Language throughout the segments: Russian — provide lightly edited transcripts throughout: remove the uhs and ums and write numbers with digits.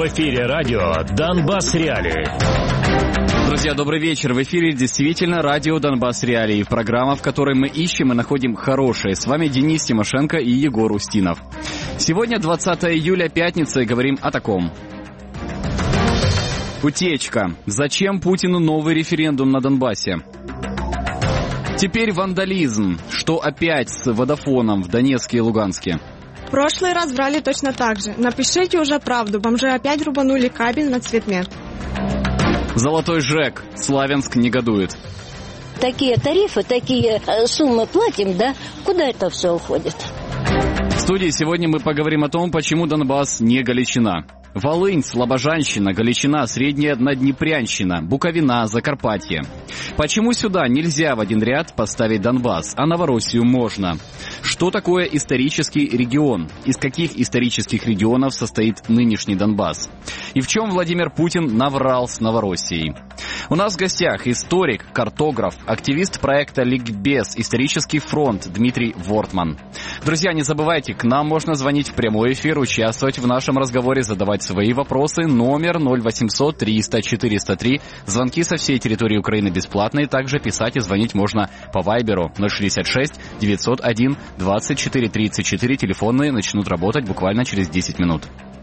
В эфире радио «Донбасс Реалии». Друзья, добрый вечер. В эфире действительно радио «Донбасс Реалии». Программа, в которой мы ищем и находим хорошее. С вами Денис Тимошенко и Егор Устинов. Сегодня 20 июля, пятница, и говорим о таком. Утечка. Зачем Путину новый референдум на Донбассе? Теперь вандализм. Что опять с Водафоном в Донецке и Луганске? В прошлый раз брали точно так же. Напишите уже правду. Бомжи опять рубанули кабель на Цветмет. Золотой ЖЭК. Славянск негодует. Такие тарифы, такие суммы платим, да? Куда это все уходит? В студии сегодня мы поговорим о том, почему Донбасс не Галичина. Волынь, Слобожанщина, Галичина, Средняя Днепрянщина, Буковина, Закарпатье. Почему сюда нельзя в один ряд поставить Донбасс, а Новороссию можно? Что такое исторический регион? Из каких исторических регионов состоит нынешний Донбасс? И в чем Владимир Путин наврал с Новороссией? У нас в гостях историк, картограф, активист проекта «Ликбез», исторический фронт Дмитрий Вортман. Друзья, не забывайте, к нам можно звонить в прямой эфир, участвовать в нашем разговоре, задавать свои вопросы. Номер 0800 300 403. Звонки со всей территории Украины бесплатные. Также писать и звонить можно по Вайберу 066 901 24 34. Телефонные начнут работать буквально через 10 минут.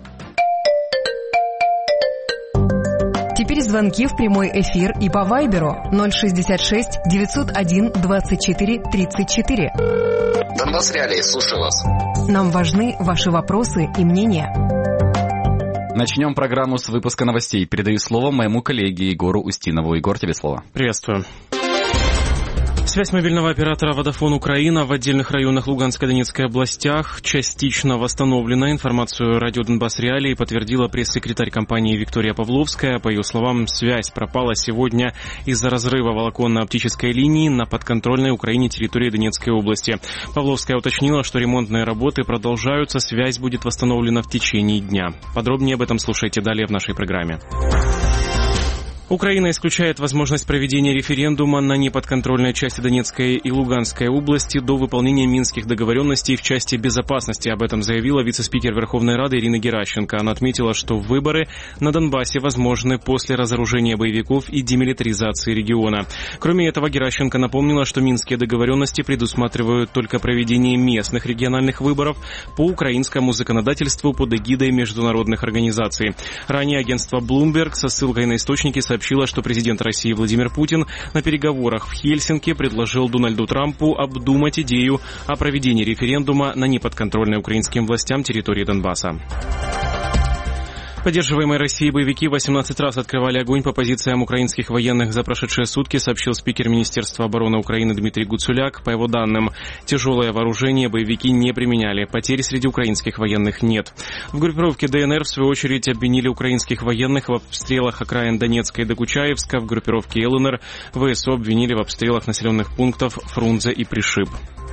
Теперь звонки в прямой эфир и по Вайберу 066 901 24 34. Донбасс Реалии, слушаю вас. Нам важны ваши вопросы и мнения. Начнем программу с выпуска новостей. Передаю слово моему коллеге Егору Устинову. Егор, тебе слово. Приветствую. Связь мобильного оператора Vodafone Украина в отдельных районах Луганской и Донецкой областях частично восстановлена. Информацию радио «Донбасс Реалии» подтвердила пресс-секретарь компании Виктория Павловская. По ее словам, связь пропала сегодня из-за разрыва волоконно-оптической линии на подконтрольной Украине территории Донецкой области. Павловская уточнила, что ремонтные работы продолжаются, связь будет восстановлена в течение дня. Подробнее об этом слушайте далее в нашей программе. Украина исключает возможность проведения референдума на неподконтрольной части Донецкой и Луганской области до выполнения минских договоренностей в части безопасности. Об этом заявила вице-спикер Верховной Рады Ирина Геращенко. Она отметила, что выборы на Донбассе возможны после разоружения боевиков и демилитаризации региона. Кроме этого, Геращенко напомнила, что минские договоренности предусматривают только проведение местных региональных выборов по украинскому законодательству под эгидой международных организаций. Ранее агентство Bloomberg со ссылкой на источники сообщила, что президент России Владимир Путин на переговорах в Хельсинки предложил Дональду Трампу обдумать идею о проведении референдума на неподконтрольной украинским властям территории Донбасса. Поддерживаемые Россией боевики 18 раз открывали огонь по позициям украинских военных за прошедшие сутки, сообщил спикер Министерства обороны Украины Дмитрий Гуцуляк. По его данным, тяжелое вооружение боевики не применяли, потерь среди украинских военных нет. В группировке ДНР, в свою очередь, обвинили украинских военных в обстрелах окраин Донецка и Докучаевска. В группировке ЛНР ВСУ обвинили в обстрелах населенных пунктов Фрунзе и Пришиб.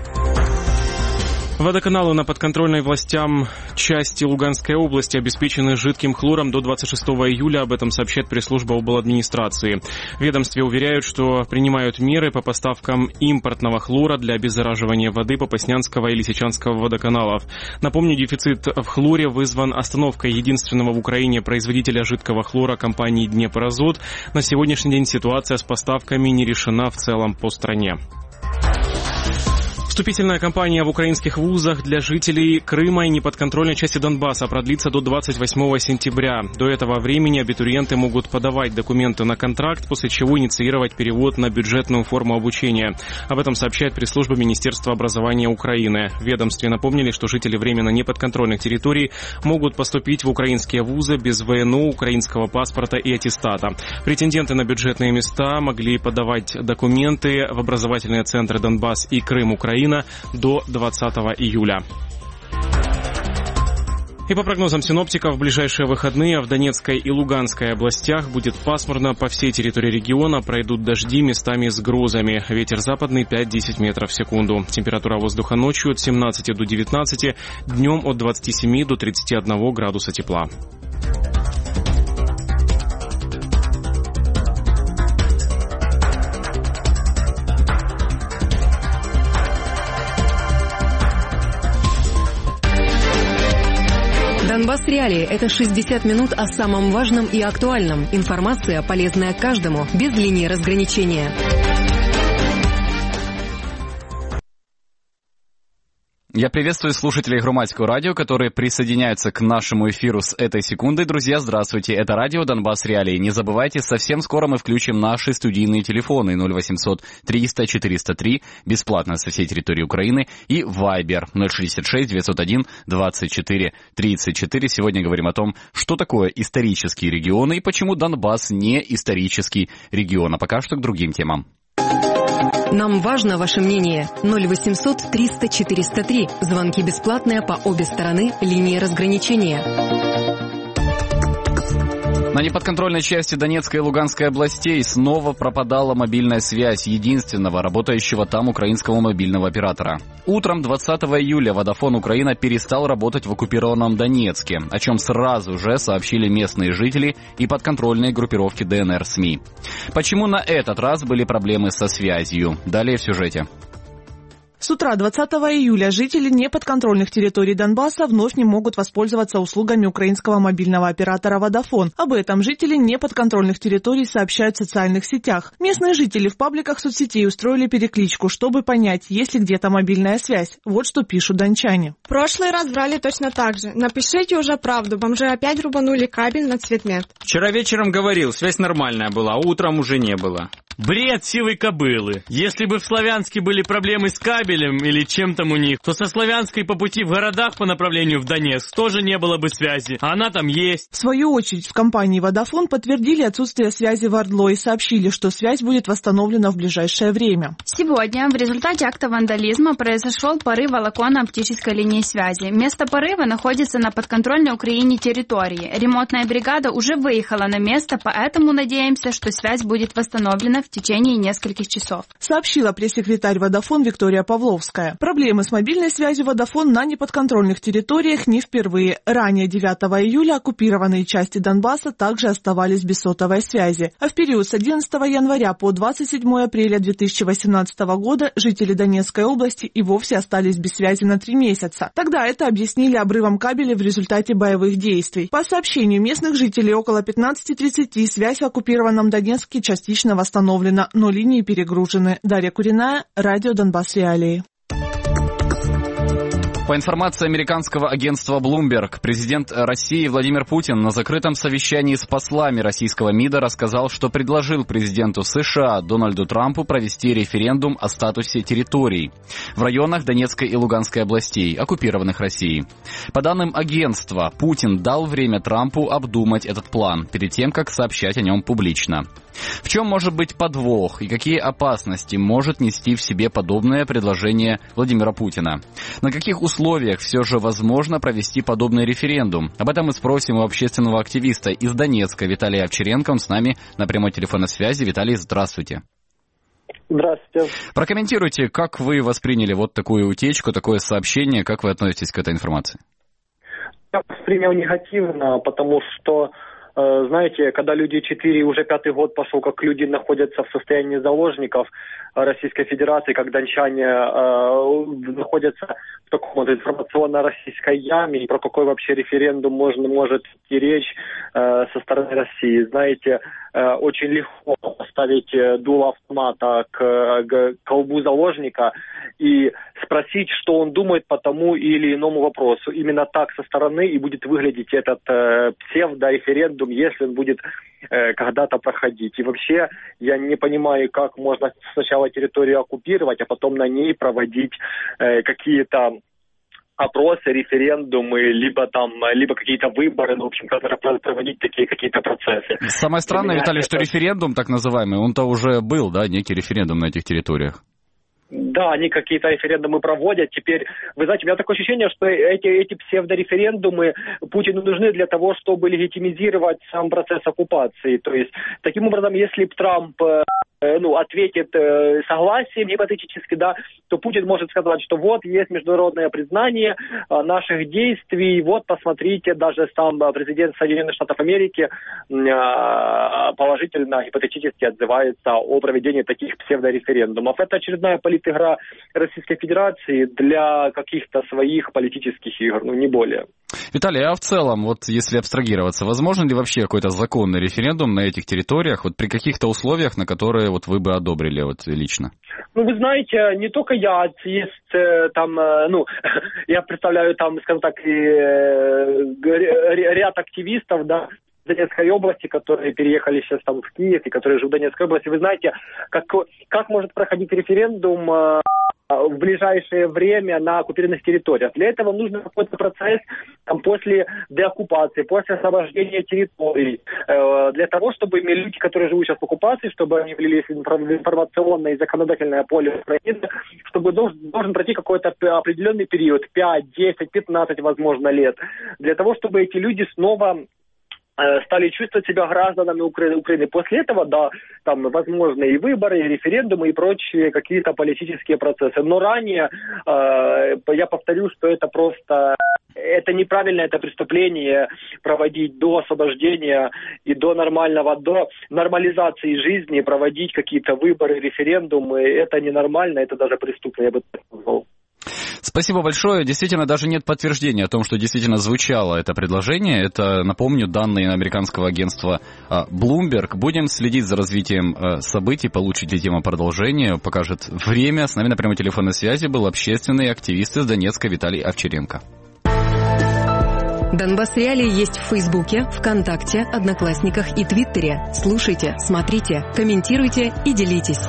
Водоканалы на подконтрольной властям части Луганской области обеспечены жидким хлором до 26 июля. Об этом сообщает пресс-служба обладминистрации. В ведомстве уверяют, что принимают меры по поставкам импортного хлора для обеззараживания воды Попаснянского и Лисичанского водоканалов. Напомню, дефицит в хлоре вызван остановкой единственного в Украине производителя жидкого хлора компании «Днепроазот». На сегодняшний день ситуация с поставками не решена в целом по стране. Вступительная кампания в украинских вузах для жителей Крыма и неподконтрольной части Донбасса продлится до 28 сентября. До этого времени абитуриенты могут подавать документы на контракт, после чего инициировать перевод на бюджетную форму обучения. Об этом сообщает пресс-служба Министерства образования Украины. В ведомстве напомнили, что жители временно неподконтрольных территорий могут поступить в украинские вузы без ВНО, украинского паспорта и аттестата. Претенденты на бюджетные места могли подавать документы в образовательные центры Донбасс и Крым, Украина, до 20 июля. И по прогнозам синоптиков, в ближайшие выходные в Донецкой и Луганской областях будет пасмурно. По всей территории региона пройдут дожди, местами с грозами. Ветер западный 5-10 метров в секунду. Температура воздуха ночью от 17 до 19, днем от 27 до 31 градуса тепла. Донбасс Реалии – это 60 минут о самом важном и актуальном. Информация, полезная каждому, без линии разграничения. Я приветствую слушателей Громадского радио, которые присоединяются к нашему эфиру с этой секунды. Друзья, здравствуйте, это радио Донбасс Реалии. Не забывайте, совсем скоро мы включим наши студийные телефоны 0800 300 403, бесплатно со всей территории Украины, и Viber 066 901 24 34. Сегодня говорим о том, что такое исторические регионы и почему Донбасс не исторический регион. А пока что к другим темам. Нам важно ваше мнение. 0800 300 403. Звонки бесплатные по обе стороны линии разграничения. На неподконтрольной части Донецкой и Луганской областей снова пропадала мобильная связь единственного работающего там украинского мобильного оператора. Утром 20 июля Vodafone Украина перестал работать в оккупированном Донецке, о чем сразу же сообщили местные жители и подконтрольные группировки ДНР СМИ. Почему на этот раз были проблемы со связью? Далее в сюжете. С утра 20 июля жители неподконтрольных территорий Донбасса вновь не могут воспользоваться услугами украинского мобильного оператора Vodafone. Об этом жители неподконтрольных территорий сообщают в социальных сетях. Местные жители в пабликах соцсетей устроили перекличку, чтобы понять, есть ли где-то мобильная связь. Вот что пишут дончане. В прошлый раз врали точно так же. Напишите уже правду, бомжи опять рубанули кабель на Цветмет. Вчера вечером говорил, связь нормальная была, а утром уже не было. Бред сивой кобылы. Если бы в Славянске были проблемы с кабелем или чем там у них, то со Славянской по пути в городах по направлению в Донецк тоже не было бы связи, а она там есть. В свою очередь в компании Vodafone подтвердили отсутствие связи в Ордло и сообщили, что связь будет восстановлена в ближайшее время. Сегодня в результате акта вандализма произошел порыв волоконно-оптической линии связи. Место порыва находится на подконтрольной Украине территории. Ремонтная бригада уже выехала на место, поэтому надеемся, что связь будет восстановлена в течение нескольких часов. Сообщила пресс-секретарь Vodafone Виктория Павловская. Проблемы с мобильной связью Vodafone на неподконтрольных территориях не впервые. Ранее 9 июля оккупированные части Донбасса также оставались без сотовой связи. А в период с 11 января по 27 апреля 2018 года жители Донецкой области и вовсе остались без связи на 3 месяца. Тогда это объяснили обрывом кабеля в результате боевых действий. По сообщению местных жителей, около 15:30 связь в оккупированном Донецке частично восстановлена, но линии перегружены. Дарья Куриная, радио Донбасс Реалии. По информации американского агентства Bloomberg, президент России Владимир Путин на закрытом совещании с послами российского МИДа рассказал, что предложил президенту США Дональду Трампу провести референдум о статусе территорий в районах Донецкой и Луганской областей, оккупированных Россией. По данным агентства, Путин дал время Трампу обдумать этот план перед тем, как сообщать о нем публично. В чем может быть подвох и какие опасности может нести в себе подобное предложение Владимира Путина? На каких условиях все же возможно провести подобный референдум? Об этом мы спросим у общественного активиста из Донецка Виталия Овчаренко. Он с нами на прямой телефонной связи. Виталий, здравствуйте. Здравствуйте. Прокомментируйте, как вы восприняли вот такую утечку, такое сообщение, как вы относитесь к этой информации? Я воспринял негативно, потому что знаете, когда люди 4, уже 5-й год пошел, как люди находятся в состоянии заложников Российской Федерации, как дончане находятся в таком вот информационно-российской яме, и про какой вообще референдум может идти речь со стороны России. Знаете, очень легко поставить дуло автомата к колбу заложника и спросить, что он думает по тому или иному вопросу. Именно так со стороны и будет выглядеть этот псевдореферендум, если он будет когда-то проходить. И вообще я не понимаю, как можно сначала территорию оккупировать, а потом на ней проводить какие-то опросы, референдумы, либо какие-то выборы, в общем, проводить такие какие-то процессы. Самое странное, Виталий, что референдум так называемый, он-то уже был, да, некий референдум на этих территориях. Да, они какие-то референдумы проводят. Теперь, вы знаете, у меня такое ощущение, что эти псевдореферендумы Путину нужны для того, чтобы легитимизировать сам процесс оккупации. То есть, таким образом, если бы Трамп ответит согласием гипотетически, да, то Путин может сказать, что вот есть международное признание наших действий, вот посмотрите, даже сам президент Соединенных Штатов Америки положительно, гипотетически отзывается о проведении таких псевдореферендумов. Это очередная политигра Российской Федерации для каких-то своих политических игр, не более. Виталий, а в целом, вот если абстрагироваться, возможно ли вообще какой-то законный референдум на этих территориях, вот при каких-то условиях, на которые вот вы бы одобрили вот лично? Вы знаете, не только я, есть там, я представляю там, скажем так, ряд активистов, да, в Донецкой области, которые переехали сейчас там в Киев и которые живут в Донецкой области. Вы знаете, как может проходить референдум в ближайшее время на оккупированных территориях? Для этого нужен какой-то процесс там, после деоккупации, после освобождения территорий. Для того, чтобы люди, которые живут сейчас в оккупации, чтобы они влились в информационное и законодательное поле Украины, чтобы должен пройти какой-то определенный период, 5, 10, 15, возможно, лет, для того, чтобы эти люди снова стали чувствовать себя гражданами Украины. После этого, да, там возможны и выборы, и референдумы, и прочие какие-то политические процессы. Но ранее, я повторю, что это просто, это неправильно, это преступление проводить до освобождения и до нормализации жизни, проводить какие-то выборы, референдумы. Это ненормально, это даже преступно, я бы так сказал. Спасибо большое. Действительно, даже нет подтверждения о том, что действительно звучало это предложение. Это, напомню, данные американского агентства Bloomberg. Будем следить за развитием событий. Получит ли тема продолжения, покажет время. С нами на прямой телефонной связи был общественный активист из Донецка Виталий Овчаренко. Донбасс Реалии есть в Фейсбуке, ВКонтакте, Одноклассниках и Твиттере. Слушайте, смотрите, комментируйте и делитесь.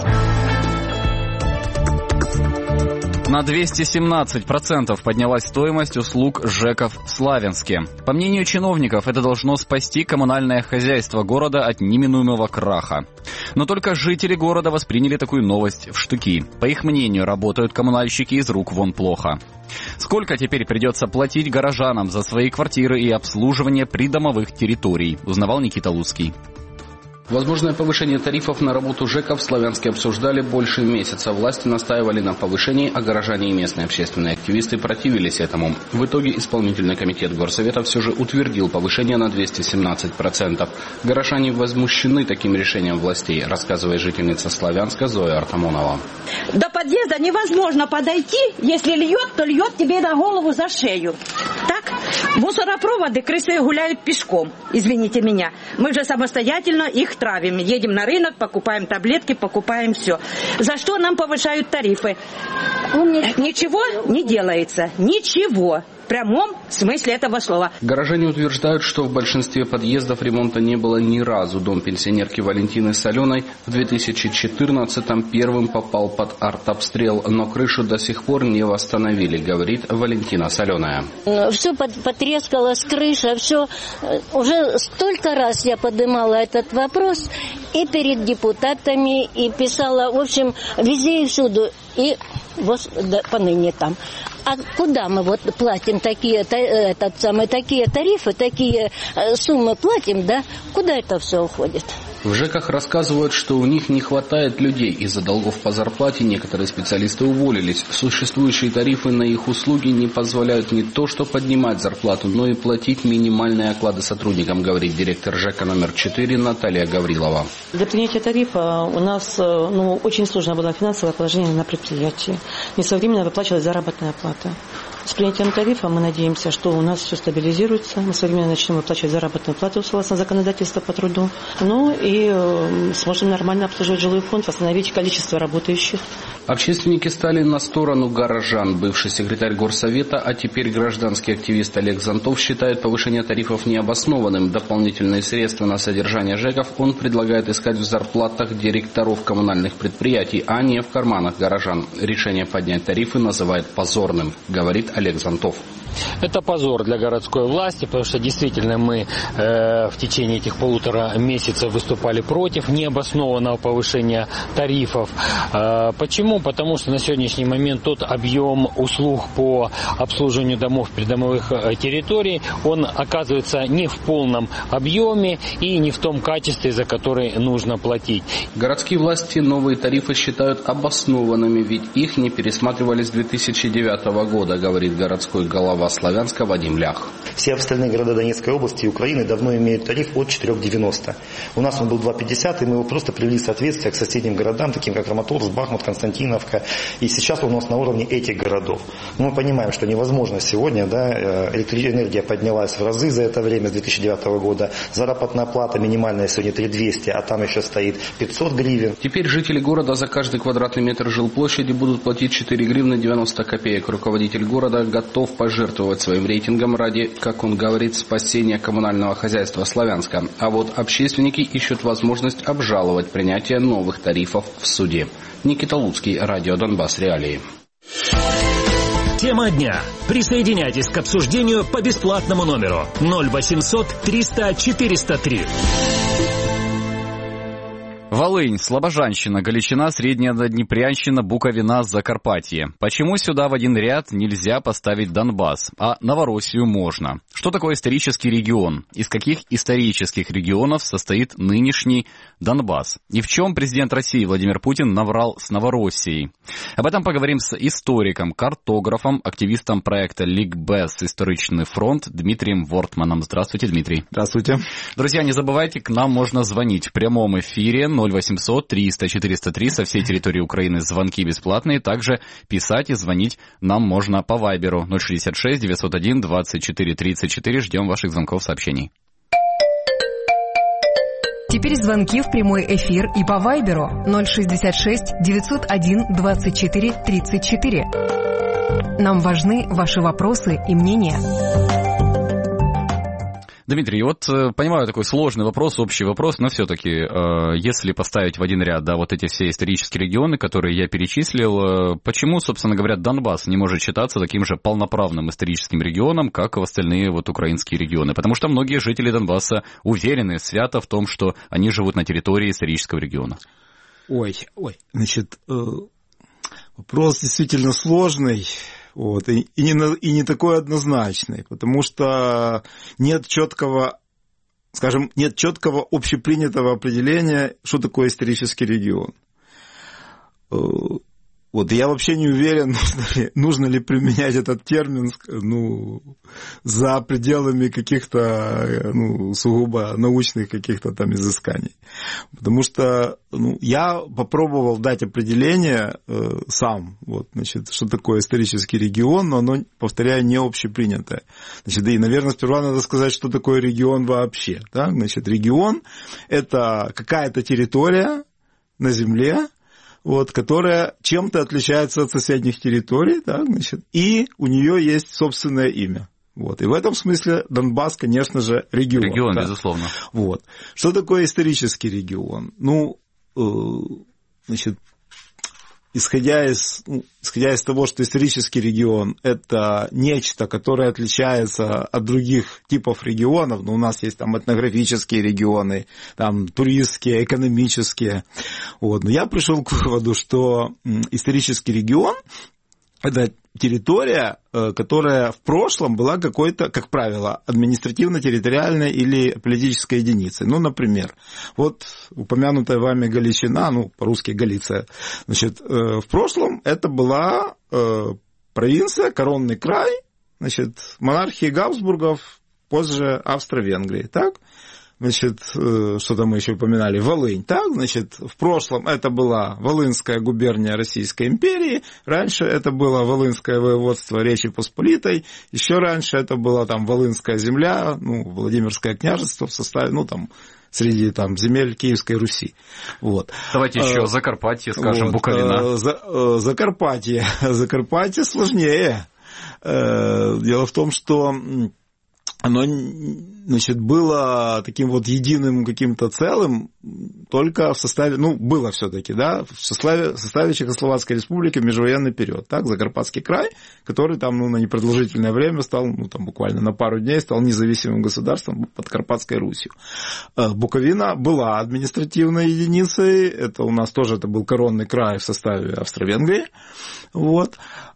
На 217% поднялась стоимость услуг ЖЭКов в Славянске. По мнению чиновников, это должно спасти коммунальное хозяйство города от неминуемого краха. Но только жители города восприняли такую новость в штыки. По их мнению, работают коммунальщики из рук вон плохо. Сколько теперь придется платить горожанам за свои квартиры и обслуживание придомовых территорий, узнавал Никита Луцкий. Возможное повышение тарифов на работу ЖЭКов в Славянске обсуждали больше месяца. Власти настаивали на повышении, а горожане и местные общественные активисты противились этому. В итоге исполнительный комитет Горсовета все же утвердил повышение на 217%. Горожане возмущены таким решением властей, рассказывает жительница Славянска Зоя Артамонова. До подъезда невозможно подойти, если льет, то льет тебе на голову за шею. Так? Мусоропроводы, крысы гуляют пешком, извините меня. Мы же самостоятельно их травим. Едем на рынок, покупаем таблетки, покупаем все. За что нам повышают тарифы? Ничего не делается. Ничего. В прямом смысле этого слова. Горожане утверждают, что в большинстве подъездов ремонта не было ни разу. Дом пенсионерки Валентины Соленой в 2014-м первым попал под артобстрел, но крышу до сих пор не восстановили, говорит Валентина Соленая. Все потрескалось, крыша, все. Уже столько раз я поднимала этот вопрос и перед депутатами, и писала, в общем, везде и всюду. И вот поныне там. А куда мы вот платим такие тарифы, такие суммы платим, да? Куда это все уходит? В ЖЭКах рассказывают, что у них не хватает людей. Из-за долгов по зарплате некоторые специалисты уволились. Существующие тарифы на их услуги не позволяют не то что поднимать зарплату, но и платить минимальные оклады сотрудникам, говорит директор ЖЭКа номер 4 Наталья Гаврилова. Для принятия тарифа у нас очень сложное было финансовое положение на предприятии. Несвоевременно выплачивалась заработная плата. С принятием тарифа мы надеемся, что у нас все стабилизируется. Мы современно начнем выплачивать заработную плату согласно законодательству по труду. Ну и сможем нормально обслуживать жилой фонд, восстановить количество работающих. Общественники стали на сторону горожан. Бывший секретарь Горсовета, а теперь гражданский активист Олег Зонтов считает повышение тарифов необоснованным. Дополнительные средства на содержание ЖЭКов он предлагает искать в зарплатах директоров коммунальных предприятий, а не в карманах горожан. Решение поднять тарифы называет позорным, говорит Олег Зонтов. Это позор для городской власти, потому что действительно мы в течение этих 1,5 месяца выступали против необоснованного повышения тарифов. Почему? Потому что на сегодняшний момент тот объем услуг по обслуживанию домов, придомовых территорий, он оказывается не в полном объеме и не в том качестве, за который нужно платить. Городские власти новые тарифы считают обоснованными, ведь их не пересматривали с 2009 года, говорит городской глава Славянска Вадим Лях. Все остальные города Донецкой области и Украины давно имеют тариф от 4,90. У нас он был 2,50, и мы его просто привели в соответствие к соседним городам, таким как Краматорск, Бахмут, Константиновка. И сейчас он у нас на уровне этих городов. Но мы понимаем, что невозможно сегодня, электроэнергия поднялась в разы за это время, с 2009 года. Заработная плата минимальная сегодня 3,200, а там еще стоит 500 гривен. Теперь жители города за каждый квадратный метр жилплощади будут платить 4 гривны 90 копеек. Руководитель города готов пожертвовать своим рейтингом ради, как он говорит, спасения коммунального хозяйства Славянска. А вот общественники ищут возможность обжаловать принятие новых тарифов в суде. Никита Луцкий, Радио Донбасс Реалии. Тема дня. Присоединяйтесь к обсуждению по бесплатному номеру 0800 300 403. Волынь, Слобожанщина, Галичина, Средняя Наднепрянщина, Буковина, Закарпатье. Почему сюда в один ряд нельзя поставить Донбасс, а Новороссию можно? Что такое исторический регион? Из каких исторических регионов состоит нынешний Донбасс? И в чем президент России Владимир Путин наврал с Новороссией? Об этом поговорим с историком, картографом, активистом проекта Ликбез «Историчный фронт» Дмитрием Вортманом. Здравствуйте, Дмитрий. Здравствуйте. Друзья, не забывайте, к нам можно звонить в прямом эфире 0800 300 403 со всей территории Украины. Звонки бесплатные. Также писать и звонить нам можно по Вайберу 066 901 24 34. Ждем ваших звонков, сообщений. Теперь звонки в прямой эфир и по Вайберу 066 901 24 34. Нам важны ваши вопросы и мнения. Дмитрий, вот понимаю, такой сложный вопрос, общий вопрос, но все-таки, если поставить в один ряд, вот эти все исторические регионы, которые я перечислил, почему, собственно говоря, Донбасс не может считаться таким же полноправным историческим регионом, как и остальные украинские регионы? Потому что многие жители Донбасса уверены свято в том, что они живут на территории исторического региона. Значит, вопрос действительно сложный. И не такой однозначный, потому что нет четкого общепринятого определения, что такое исторический регион. Я вообще не уверен, нужно ли применять этот термин за пределами каких-то сугубо научных каких-то там изысканий. Потому что я попробовал дать определение сам, что такое исторический регион, но оно, повторяю, не общепринятое. И, наверное, сперва надо сказать, что такое регион вообще. Так? Регион – это какая-то территория на земле, которая чем-то отличается от соседних территорий, и у нее есть собственное имя. И в этом смысле Донбасс, конечно же, регион. Регион, безусловно. Что такое исторический регион? Исходя из того, что исторический регион – это нечто, которое отличается от других типов регионов, у нас есть там этнографические регионы, там туристские, экономические. Но я пришел к выводу, что исторический регион – это территория, которая в прошлом была какой-то, как правило, административно-территориальной или политической единицей. Например, упомянутая вами Галичина, по-русски Галиция, в прошлом это была провинция, коронный край, монархии Габсбургов, позже Австро-Венгрии, так? Что-то мы еще упоминали, Волынь, так? В прошлом это была Волынская губерния Российской империи, раньше это было Волынское воеводство Речи Посполитой, еще раньше это была там Волынская земля, Владимирское княжество в составе, среди земель Киевской Руси. Давайте еще Закарпатье, скажем, Буковина. Закарпатье сложнее. Дело в том, что оно, значит, было таким вот единым каким-то целым только в составе, ну, было все-таки, да, в составе Чехословацкой республики в межвоенный период, так, Закарпатский край, который там, ну, на непродолжительное время стал, ну, там, буквально на пару дней стал независимым государством под Карпатской Русью. Буковина была административной единицей, это у нас тоже, это был коронный край в составе Австро-Венгрии, вот.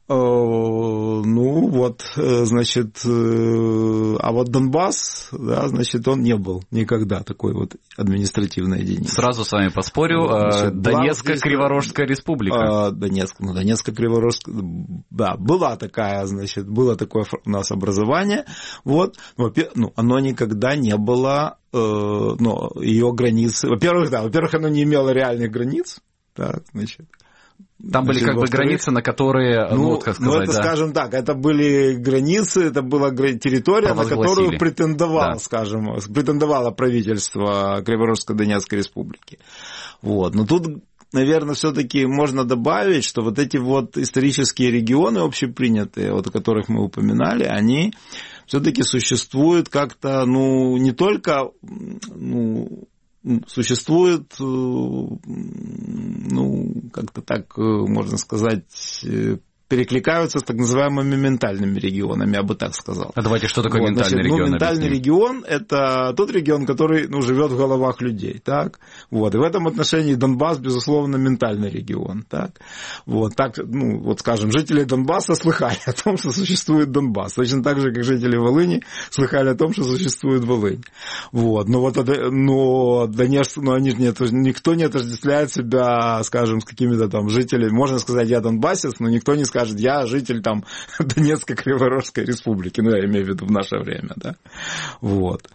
Ну, вот, значит, а вот Донбасс, да, значит, он не был никогда такой вот административной единицей. Сразу с вами поспорю, Донецко-Криворожская республика. Донецко-Криворожская, да, была такая, значит, было такое у нас образование, вот, ну, оно никогда не было, ну, ее границы, во-первых, оно не имело реальных границ, так, значит. Там были как бы границы, на которые, ну как сказать, это, да. Скажем так, это были границы, это была территория, на которую претендовало, да. Скажем, претендовало правительство Криворожско-Донецкой республики. Вот. Но тут, наверное, все-таки можно добавить, что вот эти вот исторические регионы общепринятые, вот о которых мы упоминали, они все-таки существуют как-то, ну, не только, ну, существует, ну, как-то так, можно сказать, перекликаются с так называемыми ментальными регионами, я бы так сказал. А давайте, что такое вот, ментальный регион? Ну, ментальный регион – это тот регион, который, ну, живет в головах людей, так? Вот, и в этом отношении Донбасс, безусловно, ментальный регион, так? Вот, так, ну, вот, скажем, жители Донбасса слыхали о том, что существует Донбасс, точно так же, как жители Волыни слыхали о том, что существует Волынь. Вот, но вот, но Донецк, ну, они же никто не отождествляет себя, скажем, с какими-то там жителями, можно сказать, я донбассец, но никто не скажет, я житель там Донецко-Криворожской республики, ну, я имею в виду в наше время, да, вот.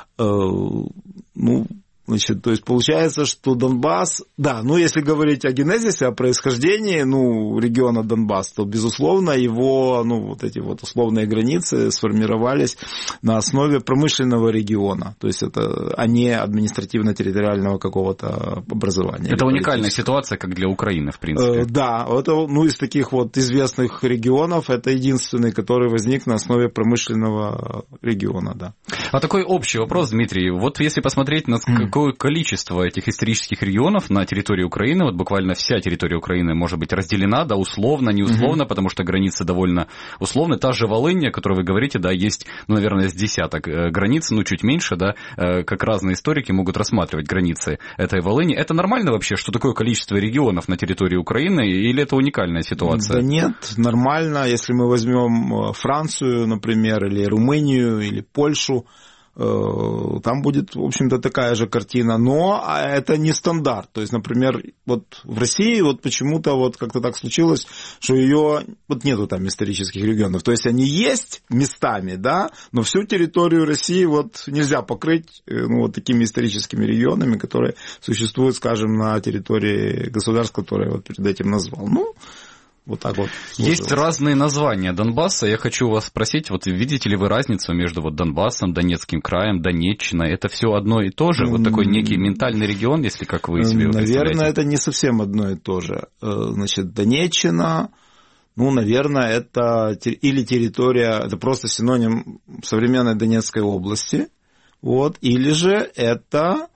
Ну, значит, то есть получается, что Донбасс, да, ну, если говорить о генезисе, о происхождении, ну, региона Донбасс, то, безусловно, его, ну, вот эти вот условные границы сформировались на основе промышленного региона, то есть это, а не административно-территориального какого-то образования. Это уникальная ситуация, как для Украины, в принципе. Да, это, ну, из таких вот известных регионов, это единственный, который возник на основе промышленного региона, да. А такой общий вопрос, Дмитрий, вот если посмотреть на какое количество этих исторических регионов на территории Украины, вот буквально вся территория Украины может быть разделена, да, условно, не условно, потому что границы довольно условны. Та же Волынь, о которой вы говорите, да, есть, ну, наверное, с десяток границ, ну, чуть меньше, да, как разные историки могут рассматривать границы этой Волыни. Это нормально вообще, что такое количество регионов на территории Украины, или это уникальная ситуация? Да нет, нормально, если мы возьмем Францию, например, или Румынию, или Польшу, там будет, в общем-то, такая же картина, но это не стандарт. То есть, например, вот в России вот почему-то вот как-то так случилось, что ее вот нету там исторических регионов. То есть они есть местами, да, но всю территорию России вот нельзя покрыть, ну, вот такими историческими регионами, которые существуют, скажем, на территории государств, которые я вот перед этим назвал. Ну, вот так вот. Есть разные названия Донбасса. Я хочу вас спросить, вот видите ли вы разницу между вот Донбассом, Донецким краем, Донеччиной? Это все одно и то же? Вот такой некий ментальный регион, если как вы себе представляете? Наверное, это не совсем одно и то же. Значит, Донеччина, ну, наверное, это или территория, это просто синоним современной Донецкой области, вот, или же это...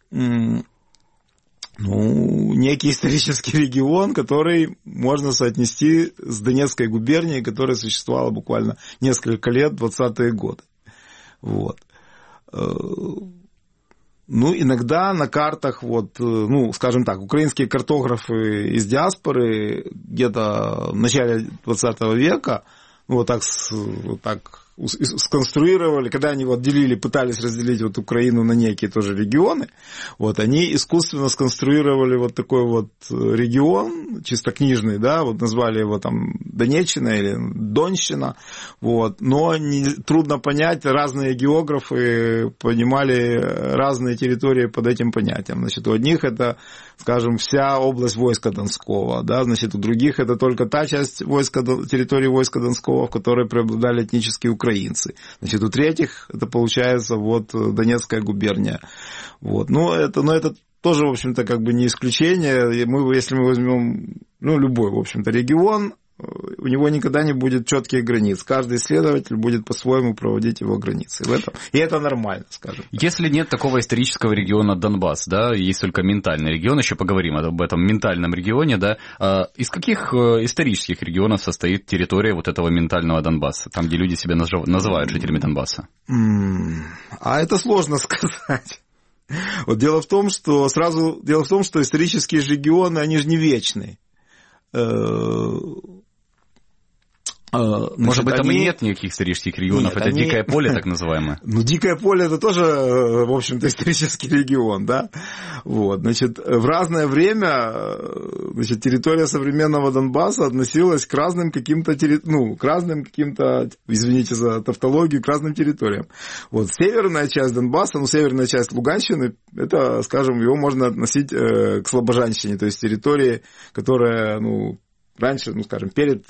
Ну, некий исторический регион, который можно соотнести с Донецкой губернией, которая существовала буквально несколько лет, 20-е годы. Вот. Ну, иногда на картах, вот, ну, скажем так, украинские картографы из диаспоры где-то в начале 20 века, ну, вот так сконструировали, когда они вот делили, пытались разделить вот Украину на некие тоже регионы, вот они искусственно сконструировали вот такой вот регион, чисто книжный, да, вот назвали его там Донеччина или Донщина, вот, но трудно понять, разные географы понимали разные территории под этим понятием. Значит, у одних это, скажем, вся область войска Донского, да, значит, у других это только та часть территории войска Донского, в которой преобладали этнические украинцы. Значит, у третьих это получается вот Донецкая губерния. Вот. Но это тоже, в общем-то, как бы не исключение. Если мы возьмем, ну, любой, в общем-то, регион, у него никогда не будет четких границ. Каждый исследователь будет по-своему проводить его границы. И это нормально, скажем так. Если нет такого исторического региона Донбасс, да, есть только ментальный регион, еще поговорим об этом ментальном регионе, да, из каких исторических регионов состоит территория вот этого ментального Донбасса, там, где люди себя называют жителями Донбасса? А это сложно сказать. Вот дело в том, что исторические регионы, они же не вечные. Может быть, там и нет никаких исторических регионов, это дикое поле, так называемое? Ну, дикое поле это тоже, в общем-то, исторический регион, да? Вот, значит, в разное время, значит, территория современного Донбасса относилась к разным каким-то, извините за тавтологию, к разным территориям. Вот, северная часть Донбасса, северная часть Луганщины, это, скажем, его можно относить к Слобожанщине, то есть территории, которая, раньше, скажем, перед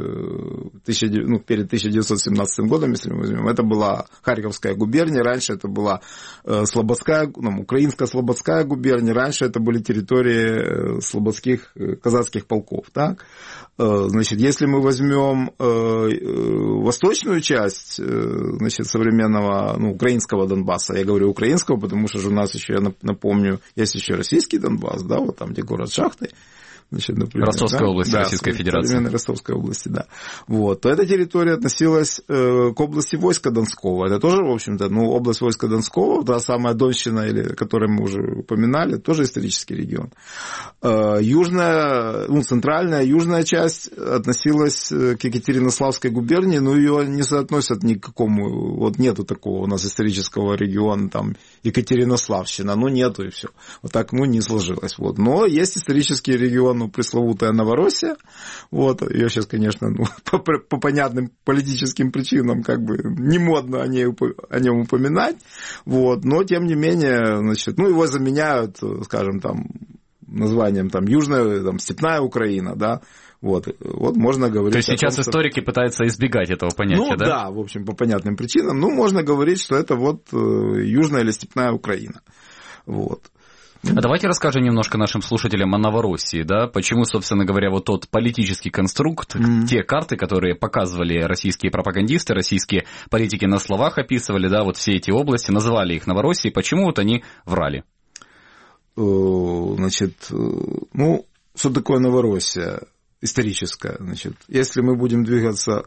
1917 годом, если мы возьмем, это была Харьковская губерния, раньше это была Слободская, украинская Слободская губерния, раньше это были территории слободских казацких полков, так? Значит, если мы возьмем восточную часть, значит, современного, украинского Донбасса, я говорю украинского, потому что же у нас еще, я напомню, есть еще российский Донбасс, да, вот там, где город Шахты, значит, например, Ростовская область Российской Федерации. Ростовской области, да. Вот. То эта территория относилась к области войска Донского. Это тоже, в общем-то, область войска Донского, та самая Донщина, о которой мы уже упоминали, тоже исторический регион. Южная, центральная, южная часть относилась к Екатеринославской губернии, но ее не соотносят ни к какому, вот нету такого у нас исторического региона, там, Екатеринославщина, нету и все. Вот так, не сложилось. Вот. Но есть исторический регион, пресловутая Новороссия, вот, ее сейчас, конечно, по понятным политическим причинам, не модно о нем упоминать, вот, но, тем не менее, значит, его заменяют, скажем, названием, Южная, Степная Украина, да, вот можно говорить... То есть сейчас историки пытаются избегать этого понятия, да? Да, в общем, по понятным причинам, можно говорить, что это Южная или Степная Украина, вот. А давайте расскажем немножко нашим слушателям о Новороссии, да, почему, собственно говоря, вот тот политический конструкт, те карты, которые показывали российские пропагандисты, российские политики на словах описывали, да, вот все эти области, называли их Новороссией, почему вот они врали? Значит, что такое Новороссия историческая, значит, если мы будем двигаться,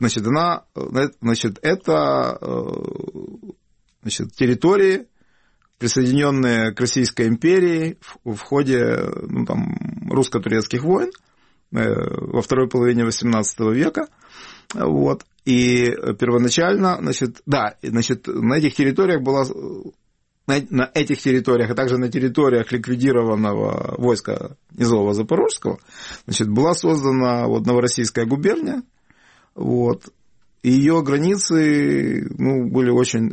это территории, присоединенные к Российской империи в ходе русско-турецких войн во второй половине XVIII века. Вот. И первоначально, на этих территориях на этих территориях, а также на территориях ликвидированного войска Низово-Запорожского, была создана Новороссийская губерния. Вот. И ее границы, были очень,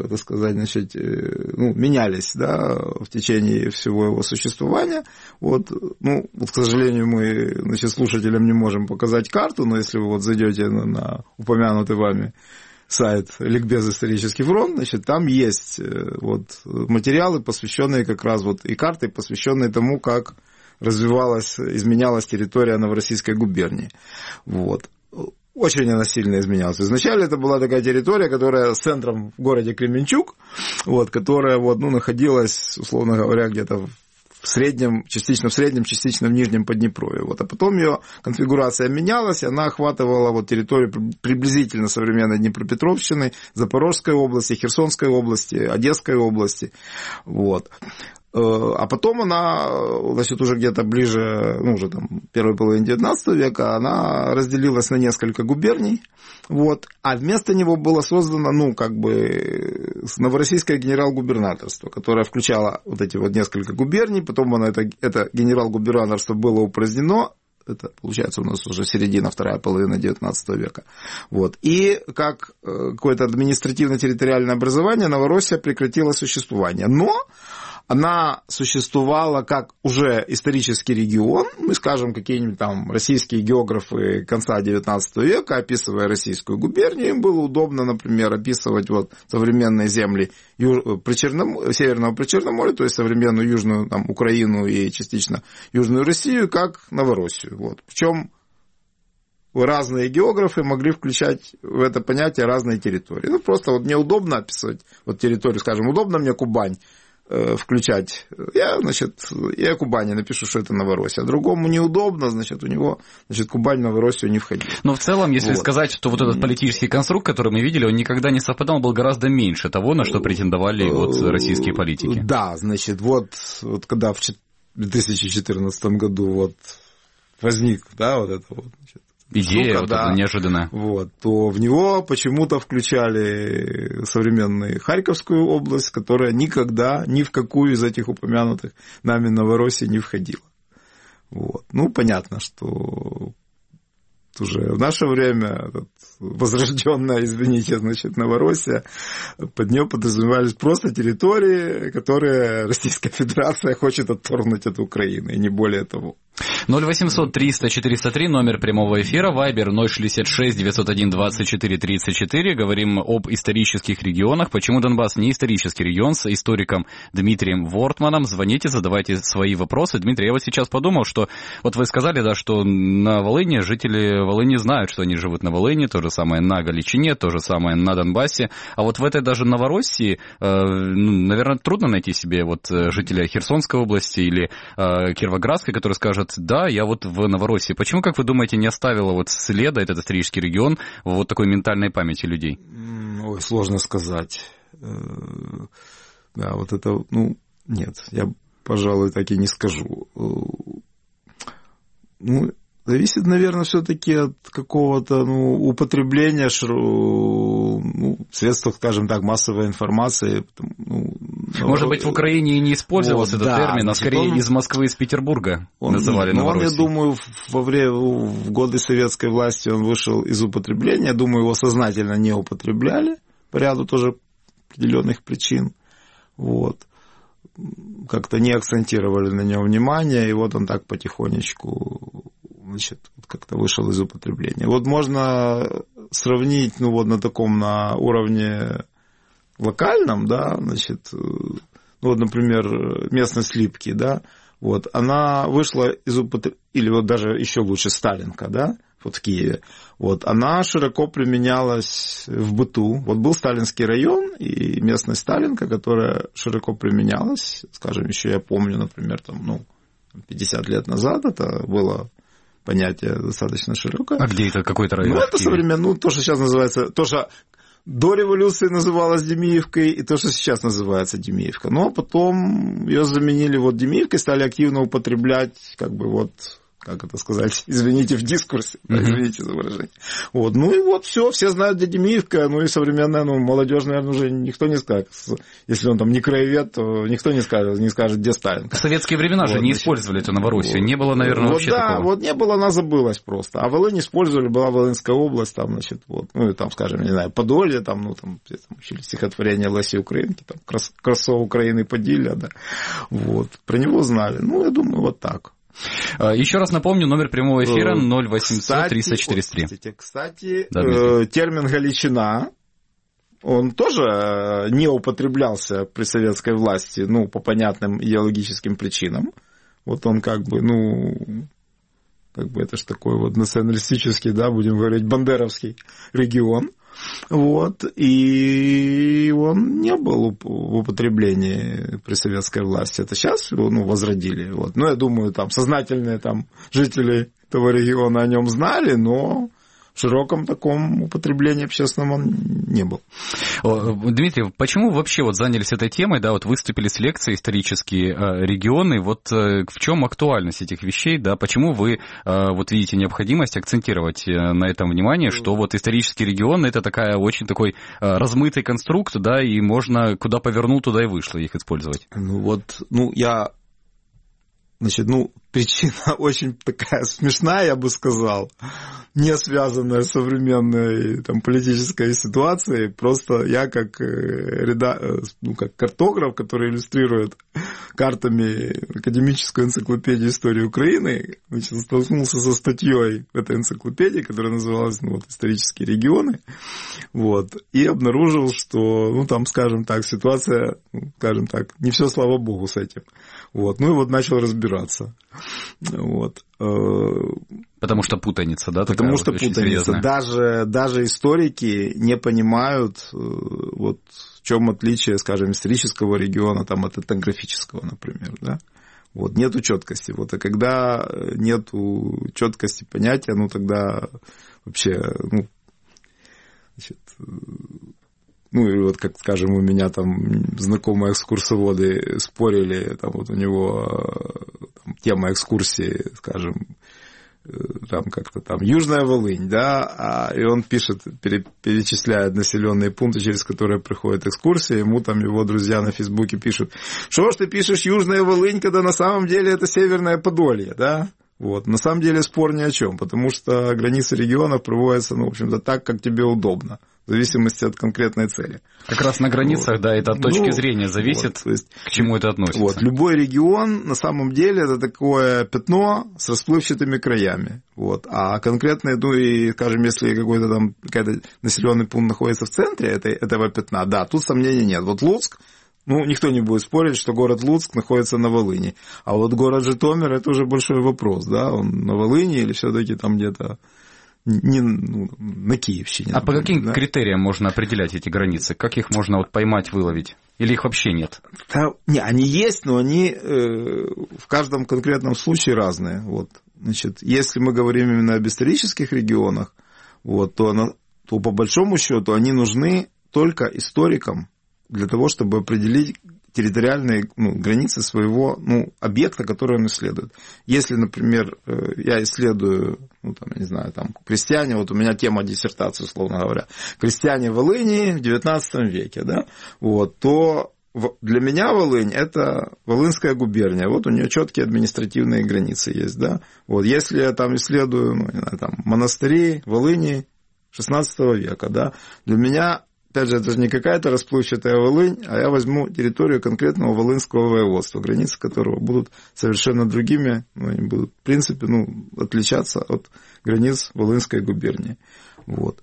менялись, да, в течение всего его существования. Вот, к сожалению, мы, слушателям не можем показать карту, но если вы зайдете на упомянутый вами сайт Ликбез Исторический фронт, там есть материалы, посвященные как раз и карты, посвященные тому, как изменялась территория Новороссийской губернии. Вот. Очень она сильно изменялась. Изначально это была такая территория, которая с центром в городе Кременчуг, которая находилась, условно говоря, где-то частично в среднем, частично в нижнем Поднепровье. А потом ее конфигурация менялась, и она охватывала территорию приблизительно современной Днепропетровщины, Запорожской области, Херсонской области, Одесской области. Вот. А потом она, уже где-то ближе, первой половине XIX века, она разделилась на несколько губерний, а вместо него было создано, Новороссийское генерал-губернаторство, которое включало эти несколько губерний, потом это генерал-губернаторство было упразднено, это, получается, у нас уже середина, вторая половина XIX века. И как какое-то административно-территориальное образование Новороссия прекратила существование. Но она существовала как уже исторический регион, мы скажем, какие-нибудь российские географы конца XIX века, описывая российскую губернию, им было удобно, например, описывать современные земли Северного Причерноморья, то есть современную Южную Украину и частично Южную Россию, как Новороссию. Причем разные географы могли включать в это понятие разные территории. Ну, просто вот мне удобно описывать вот территорию, скажем, удобно мне Кубань включать. Я Кубани напишу, что это Новороссия. А другому неудобно, значит, у него, Кубань в Новороссию не входит. Но в целом, если сказать, то вот этот политический конструкт, который мы видели, он никогда не совпадал, он был гораздо меньше того, на что претендовали вот российские политики. Да, значит, вот когда в 2014 году вот возник, да, вот это вот, значит, идея штука, вот да, неожиданная. Вот, то в него почему-то включали современную Харьковскую область, которая никогда ни в какую из этих упомянутых нами Новороссий не входила. Вот. Ну, понятно, что уже в наше время возрожденная, извините, значит, Новороссия, под нее подразумевались просто территории, которые Российская Федерация хочет отторгнуть от Украины, и не более того. 0800 300 403, номер прямого эфира, Вайбер 066 901 24 34. Говорим об исторических регионах. Почему Донбасс не исторический регион? С историком Дмитрием Вортманом. Звоните, задавайте свои вопросы. Дмитрий, я вот сейчас подумал, что вот вы сказали, да, что на Волыни жители Волыни знают, что они живут на Волыни, то же самое на Галичине, то же самое на Донбассе. А вот в этой даже Новороссии, наверное, трудно найти себе вот жителя Херсонской области или Кировоградской, который скажет: да, я вот в Новороссии. Почему, как вы думаете, не оставила вот следа этот исторический регион в вот такой ментальной памяти людей? Ой, сложно сказать. Да, вот это, нет, я, пожалуй, так и не скажу. Зависит, наверное, все-таки от какого-то употребления в средствах, скажем так, массовой информации. Может быть, в Украине и не использовался этот термин, а скорее из Москвы, из Петербурга называли Новороссией. Я думаю, в годы советской власти он вышел из употребления. Я думаю, его сознательно не употребляли по ряду тоже определенных причин. Вот. Как-то не акцентировали на нем внимание, и вот он так потихонечку, значит, как-то вышел из употребления. Вот можно сравнить, на таком, на уровне локальном, да, значит, вот, например, местность Липки, да, вот, она вышла из употребления, или вот даже еще лучше Сталинка, да, вот в Киеве, вот, она широко применялась в быту. Вот был Сталинский район и местность Сталинка, которая широко применялась, скажем, еще я помню, например, 50 лет назад это было понятие достаточно широкое. А где это, какой-то район? Это современно, то, что сейчас называется, то, что до революции называлось Демиевкой, и то, что сейчас называется Демиевка. Но потом ее заменили Демиевкой, стали активно употреблять, как это сказать, извините, в дискурсе, извините за выражение. Вот. Все знают, где Демиевка, и современная, молодежь, наверное, уже никто не скажет. Если он там не краевед, то никто не скажет, где Сталин. В советские времена же не использовали эту Новороссию, не было, наверное, вообще такого. Не было, она забылась просто. А Волынь использовали, была Волынская область, там, значит, скажем, не знаю, Подолье, учили стихотворение Лесі Українки, красо Украины Поділля, да. Вот. Про него знали. Я думаю, вот так. Еще раз напомню, номер прямого эфира 0800 300 403. Кстати, термин «Галичина», он тоже не употреблялся при советской власти, по понятным идеологическим причинам. Вот он это ж такой националистический, да, будем говорить, бандеровский регион. Вот, и он не был в употреблении при советской власти. Это сейчас возродили. Вот. Я думаю, сознательные жители этого региона о нем знали, но в широком таком употреблении общественном он не был. Дмитрий, почему вообще занялись этой темой, да, выступили с лекцией «Исторические регионы», в чем актуальность этих вещей, да, почему вы видите необходимость акцентировать на этом внимание, что исторический регион — это очень такой размытый конструкт, да, и можно куда повернул, туда и вышло их использовать? Причина очень такая смешная, я бы сказал, не связанная с современной политической ситуацией. Просто я как картограф, который иллюстрирует картами академическую энциклопедию истории Украины, столкнулся со статьей в этой энциклопедии, которая называлась «Исторические регионы», и обнаружил, что, скажем так, ситуация, не все, слава богу, с этим. Начал разбираться. Вот. Потому что путаница, да? Потому что путаница. Даже историки не понимают, вот, в чем отличие, скажем, исторического региона там, от этнографического, например, да? Вот, нету четкости. Вот, а когда нету четкости понятия, ну, тогда вообще, ну, значит, ну, и вот, как, скажем, у меня там знакомые экскурсоводы спорили, там вот у него там, тема экскурсии, скажем, там как-то там Южная Волынь, да, и он пишет, перечисляет населенные пункты, через которые проходит экскурсия, ему там его друзья на Фейсбуке пишут, что ж ты пишешь Южная Волынь, когда на самом деле это Северное Подолье, да. Вот. На самом деле спор ни о чем, потому что границы регионов проводятся, ну, в общем-то, так, как тебе удобно, в зависимости от конкретной цели. Как раз на границах, вот. Да, это от точки зрения зависит, вот, то есть, к чему это относится. Вот. Любой регион, на самом деле, это такое пятно с расплывчатыми краями. Вот. А конкретно, ну, и, скажем, если какой-то населенный пункт находится в центре этого пятна, да, тут сомнений нет. Вот Луцк, ну, никто не будет спорить, что город Луцк находится на Волыни. А вот город Житомир – это уже большой вопрос, да, он на Волыни или все-таки там где-то не, ну, на Киевщине. А например, по каким критериям можно определять эти границы? Как их можно вот поймать, выловить? Или их вообще нет? Да, не, они есть, но они в каждом конкретном случае разные. Вот. Значит, если мы говорим именно об исторических регионах, вот, то по большому счету они нужны только историкам, для того, чтобы определить территориальные границы своего объекта, который он исследует. Если, например, я исследую, ну, там, я не знаю, там, крестьяне, вот у меня тема диссертации, условно говоря, крестьяне Волыни в XIX веке, да, вот, то для меня Волынь – это Волынская губерния, вот у нее четкие административные границы есть, да, вот, если я там исследую, ну, не знаю, там, монастыри Волыни XVI века, да, для меня, опять же, это же не какая-то расплывчатая Волынь, а я возьму территорию конкретного Волынского воеводства, границы которого будут совершенно другими, ну, они будут, в принципе, отличаться от границ Волынской губернии. Вот.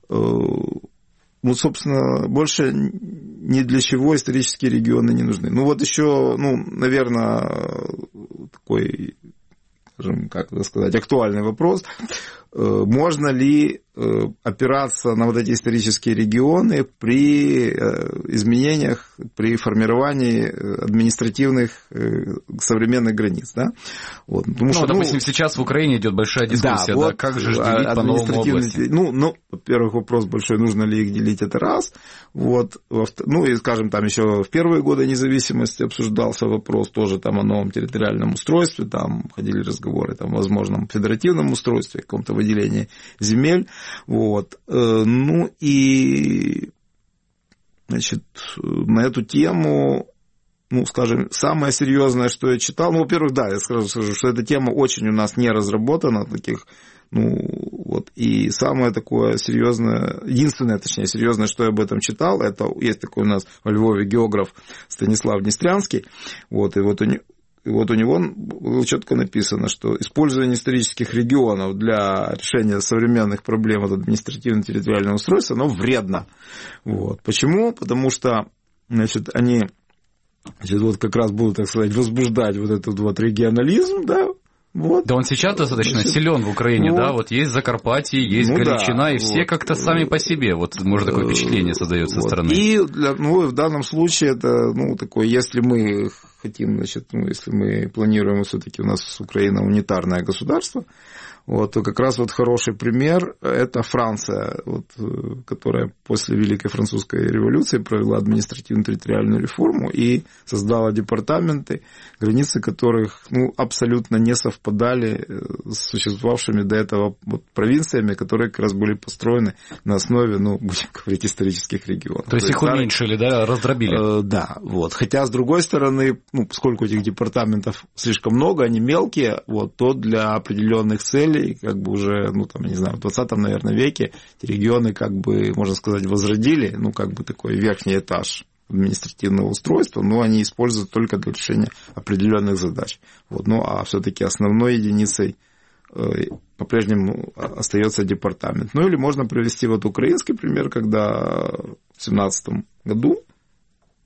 Ну, собственно, больше ни для чего исторические регионы не нужны. Ну, вот еще, наверное, такой, скажем, как это сказать, актуальный вопрос. Можно ли опираться на вот эти исторические регионы при изменениях, при формировании административных современных границ, да? Вот, потому что, допустим, сейчас в Украине идет большая дискуссия, да, вот, как же делить по новому области? Во-первых, вопрос большой, нужно ли их делить, это раз. Вот, и, скажем, там еще в первые годы независимости обсуждался вопрос тоже там о новом территориальном устройстве, там ходили разговоры там, о возможном федеративном устройстве, каком-то выделении земель. Вот. Ну и, значит, на эту тему, скажем, самое серьезное, что я читал, во-первых, да, я сразу скажу, что эта тема очень у нас не разработана, таких, и самое такое серьезное, единственное, точнее, серьезное, что я об этом читал, это есть такой у нас во Львове географ Станислав Днестрянский, и вот у него было четко написано, что использование исторических регионов для решения современных проблем от административно-территориального устройства, оно вредно. Вот. Почему? Потому что, значит, они вот как раз будут, так сказать, возбуждать вот этот вот регионализм, да. Вот. Да он сейчас достаточно силен в Украине, да, вот есть Закарпатье, есть Галичина, и все как-то сами по себе, вот, может, такое впечатление создается со стороны. И в данном случае это, такое, если мы хотим, значит, если мы планируем, все-таки у нас Украина унитарное государство, вот, то как раз вот хороший пример – это Франция, вот, которая после Великой Французской революции провела административно-территориальную реформу и создала департаменты, границы которых абсолютно не совпадали с существовавшими до этого вот провинциями, которые как раз были построены на основе, будем говорить, исторических регионов. То есть их уменьшили, да, раздробили? Да, вот. Хотя, с другой стороны, поскольку этих департаментов слишком много, они мелкие, вот, то для определенных целей, как бы уже, не знаю, в 20, наверное, веке эти регионы, как бы, можно сказать, возродили, как бы такой верхний этаж административного устройства, но они используют только для решения определенных задач. Вот, а все-таки основной единицей по-прежнему остается департамент. Или можно привести вот украинский пример, когда в 2017 году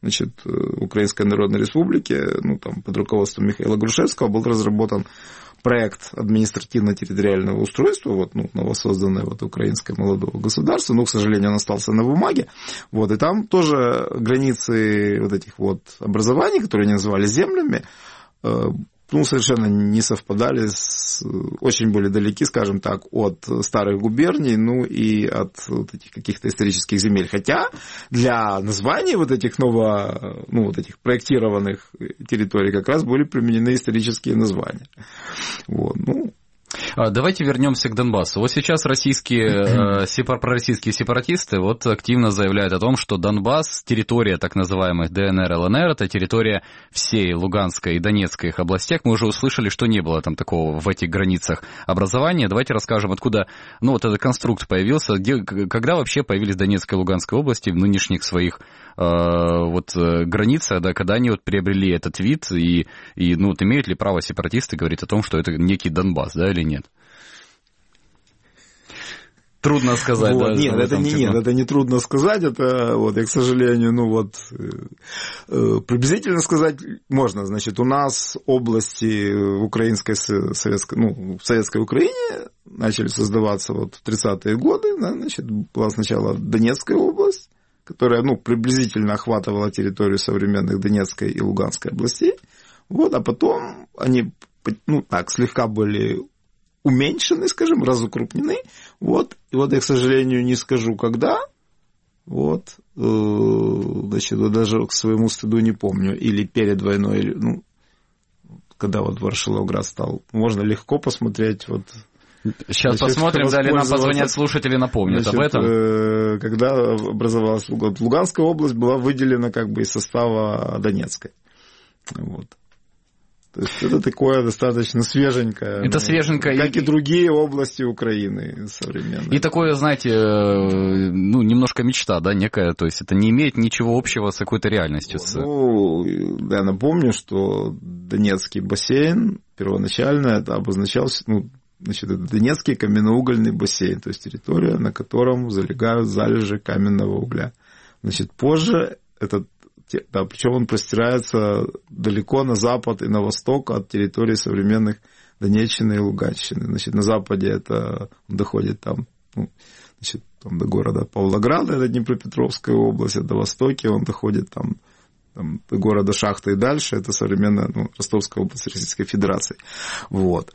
значит, Украинской Народной Республики, ну, там, под руководством Михаила Грушевского был разработан проект административно-территориального устройства, вот, ну, новосозданное вот украинское молодого государства, но, к сожалению, он остался на бумаге, вот, и там тоже границы вот этих вот образований, которые они называли землями, ну, совершенно не совпадали, очень были далеки, скажем так, от старых губерний, ну, и от вот этих каких-то исторических земель. Хотя для названий вот этих вот этих проектированных территорий как раз были применены исторические названия. Вот, ну. Давайте вернемся к Донбассу. Вот сейчас пророссийские сепаратисты вот активно заявляют о том, что Донбасс, территория так называемых ДНР, ЛНР, это территория всей Луганской и Донецкой их областях. Мы уже услышали, что не было там такого в этих границах образования. Давайте расскажем, откуда, ну, вот этот конструкт появился, когда вообще появились Донецкая и Луганская области в нынешних своих границах, да, когда они вот приобрели этот вид, и ну, вот имеют ли право сепаратисты говорить о том, что это некий Донбасс, да, или нет? Трудно сказать. Вот, да, нет, это не трудно сказать, это, вот, я, к сожалению, ну вот, приблизительно сказать можно. Значит, у нас области украинской, советской, ну, в советской Украине начали создаваться вот в 30-е годы, да, значит, была сначала Донецкая область, которая, ну, приблизительно охватывала территорию современных Донецкой и Луганской областей, вот, а потом они, ну, так, слегка были уменьшены, скажем, разукрупнены, вот, и вот я, к сожалению, не скажу, когда, вот, значит, даже к своему стыду не помню, или перед войной, или, ну, когда вот Ворошиловград стал, можно легко посмотреть, вот. Сейчас посмотрим, далее нам позвонят слушатели, напомнят, значит, об этом. Когда образовалась Луганская область, была выделена как бы из состава Донецкой, вот. То есть это такое достаточно свеженькое. Это свеженькое. Как и другие области Украины современные. И такое, знаете, ну, немножко мечта, да, некая. То есть это не имеет ничего общего с какой-то реальностью. Ну, я напомню, что Донецкий бассейн первоначально это обозначался, ну, значит, это Донецкий каменноугольный бассейн, то есть территория, на котором залегают залежи каменного угля. Значит, позже этот, да, причем он простирается далеко на запад и на восток от территории современных Донеччины и Луганщины. Значит, на западе это доходит там, ну, значит, там до города Павлограда, это Днепропетровская область, а до востока он доходит там до города Шахты и дальше, это современная, ну, Ростовская область Российской Федерации. Вот.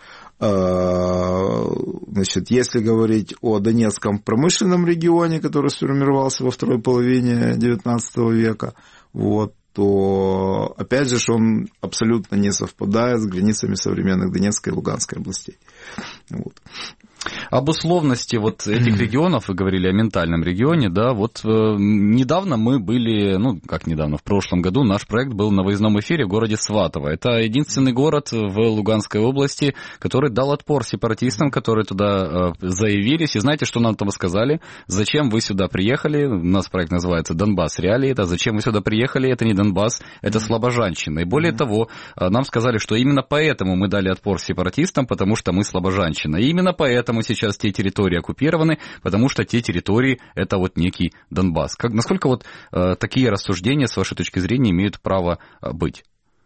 Значит, если говорить о Донецком промышленном регионе, который сформировался во второй половине XIX века, вот, то, опять же, он абсолютно не совпадает с границами современных Донецкой и Луганской областей. Вот. Об условности вот этих регионов, вы говорили о ментальном регионе, да, вот недавно мы были, ну, как недавно, в прошлом году наш проект был на выездном эфире в городе Сватово. Это единственный город в Луганской области, который дал отпор сепаратистам, которые туда заявились. И знаете, что нам там сказали? Зачем вы сюда приехали? У нас проект называется «Донбасс. Реалии». Это зачем вы сюда приехали? Это не Донбасс, это слобожанщина. И более того, нам сказали, что именно поэтому мы дали отпор сепаратистам, потому что мы слобожанщина. И именно поэтому сейчас те территории оккупированы, потому что те территории – это вот некий Донбасс. Насколько вот такие рассуждения, с вашей точки зрения, имеют право быть?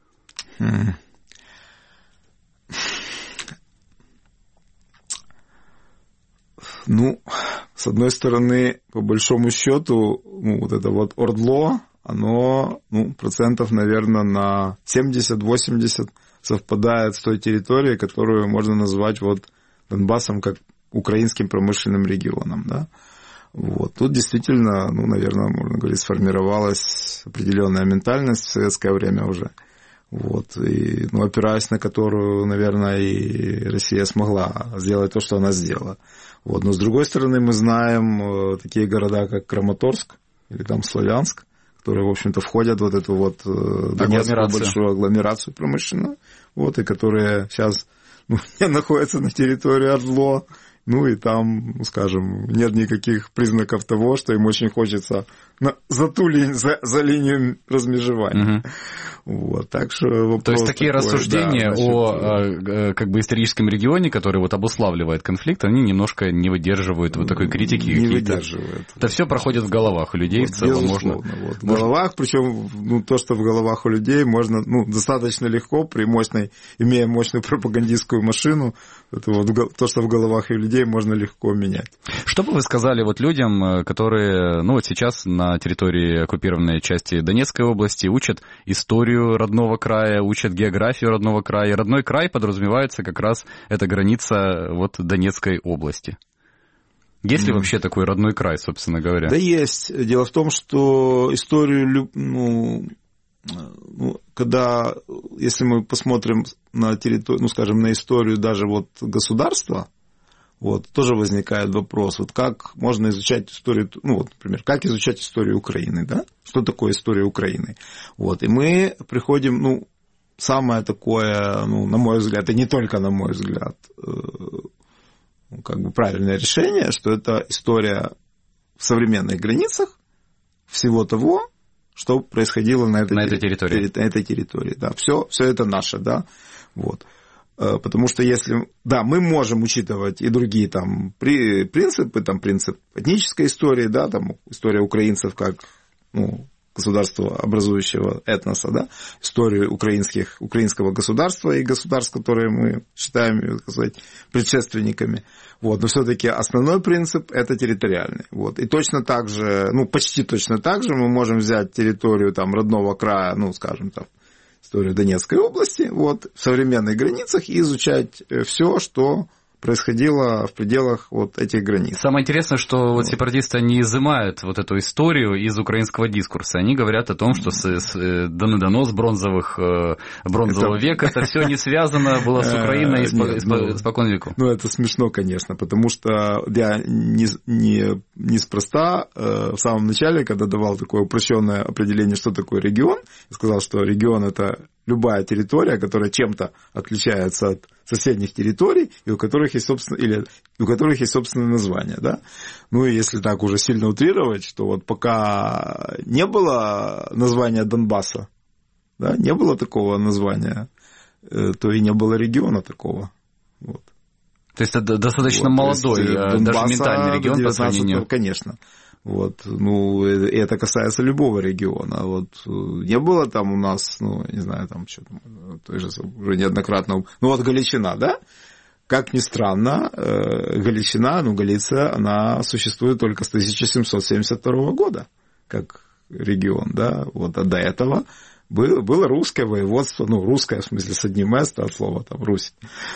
Ну, с одной стороны, по большому счету, ну, вот это вот ОРДЛО, оно, ну, процентов, наверное, на 70-80 совпадает с той территорией, которую можно назвать вот Донбассом как украинским промышленным регионом, да. Вот. Тут действительно, ну, наверное, можно говорить, сформировалась определенная ментальность в советское время уже. Вот. И, ну, опираясь на которую, наверное, и Россия смогла сделать то, что она сделала. Вот. Но с другой стороны, мы знаем такие города, как Краматорск или там Славянск, которые, в общем-то, входят в вот эту вот Донецкую большую агломерацию промышленную, вот, и которые сейчас, ну, не находятся на территории ОРДЛО, ну, и там, скажем, нет никаких признаков того, что им очень хочется за линию размежевания. Вот, так что вопрос. То есть такие такой, рассуждения о как бы историческом регионе, который вот обуславливает конфликт, они немножко не выдерживают вот такой критики. Не выдерживают. Это все проходит в головах у людей, в целом можно. В головах, причем то, что в головах у людей можно достаточно легко, имея мощную пропагандистскую машину, то, что в головах у людей, можно легко менять. Что бы вы сказали вот людям, которые вот сейчас на территории оккупированной части Донецкой области учат историю родного края, учат географию родного края. Родной край подразумевается как раз эта граница вот Донецкой области. Есть ли вообще такой родной край, собственно говоря? Да, есть. Дело в том, что историю, если мы посмотрим на территорию, скажем, на историю даже вот государства, тоже возникает вопрос, как можно изучать историю, например, как изучать историю Украины, да? Что такое история Украины? И мы приходим, самое такое, на мой взгляд, и не только на мой взгляд, правильное решение, что это история в современных границах всего того, что происходило на этой территории. Да, все это наше, да, Потому что мы можем учитывать и другие принципы, принцип этнической истории, да, история украинцев как государства образующего этноса, да, историю украинского государства и государств, которые мы считаем, так сказать, предшественниками. Но все-таки основной принцип – это территориальный. И точно так же, почти точно так же мы можем взять территорию родного края, скажем, историю Донецкой области, в современных границах и изучать все, что происходило в пределах этих границ. Самое интересное, что сепаратисты не изымают эту историю из украинского дискурса. Они говорят о том, что донос бронзового века, это все не связано было с Украиной испокон веков. Это смешно, конечно, потому что я неспроста в самом начале, когда давал такое упрощенное определение, что такое регион, я сказал, что регион – это любая территория, которая чем-то отличается от соседних территорий, и у которых есть собственное название. Да? И если так уже сильно утрировать, что пока не было названия Донбасса, да, не было такого названия, то и не было региона такого. То есть это достаточно молодой, даже ментальный регион по сравнению. Конечно. И это касается любого региона. Не было там у нас, не знаю, уже неоднократно, Галичина, да? Как ни странно, Галичина, Галиция, она существует только с 1772 года, как регион, да? А до этого было русское воеводство, русское в смысле с одним «с», от слова Русь.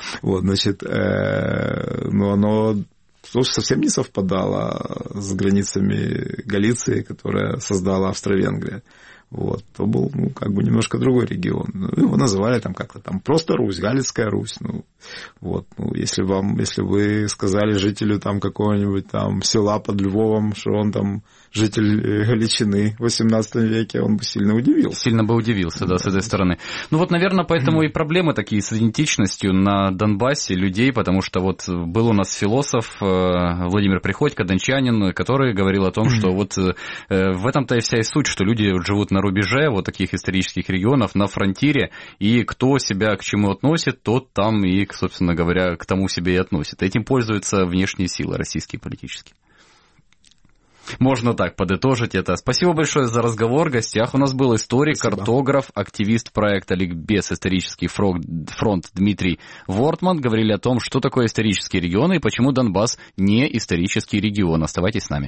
Оно совсем не совпадало с границами Галиции, которая создала Австро-Венгрия. То был, немножко другой регион. Его называли как-то просто Русь, Галицкая Русь. Если вы сказали жителю какого-нибудь села под Львовом, что он житель Галичины в XVIII веке, он бы сильно удивился. Сильно бы удивился, да, с этой стороны. Наверное, поэтому и проблемы такие с идентичностью на Донбассе людей, потому что был у нас философ Владимир Приходько, дончанин, который говорил о том, что в этом-то и вся и суть, что люди живут на рубеже таких исторических регионов, на фронтире, и кто себя к чему относит, тот там и, собственно говоря, к тому себе и относит. Этим пользуются внешние силы российские политические. Можно так подытожить это. Спасибо большое за разговор. В гостях у нас был историк, картограф, активист проекта «Ликбез. Исторический фронт» Дмитрий Вортман. Говорили о том, что такое исторические регионы и почему Донбасс не исторический регион. Оставайтесь с нами.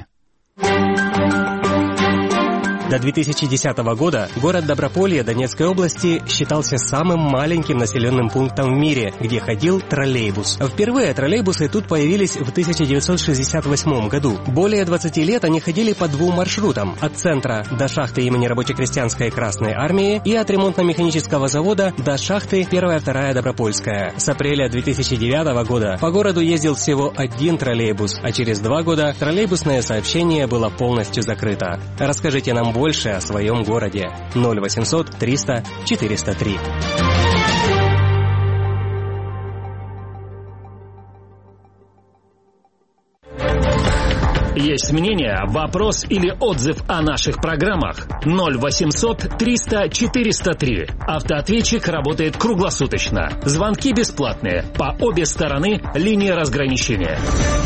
До 2010 года город Доброполье Донецкой области считался самым маленьким населенным пунктом в мире, где ходил троллейбус. Впервые троллейбусы тут появились в 1968 году. Более 20 лет они ходили по двум маршрутам: от центра до шахты имени Рабоче-крестьянской Красной Армии и от ремонтно-механического завода до шахты 1-2 Добропольская. С апреля 2009 года по городу ездил всего один троллейбус, а через 2 года троллейбусное сообщение было полностью закрыто. Расскажите нам больше о своем городе. 0800 300 403. Есть мнение, вопрос или отзыв о наших программах? 0800 300 403. Автоответчик работает круглосуточно. Звонки бесплатные. По обе стороны линии разграничения.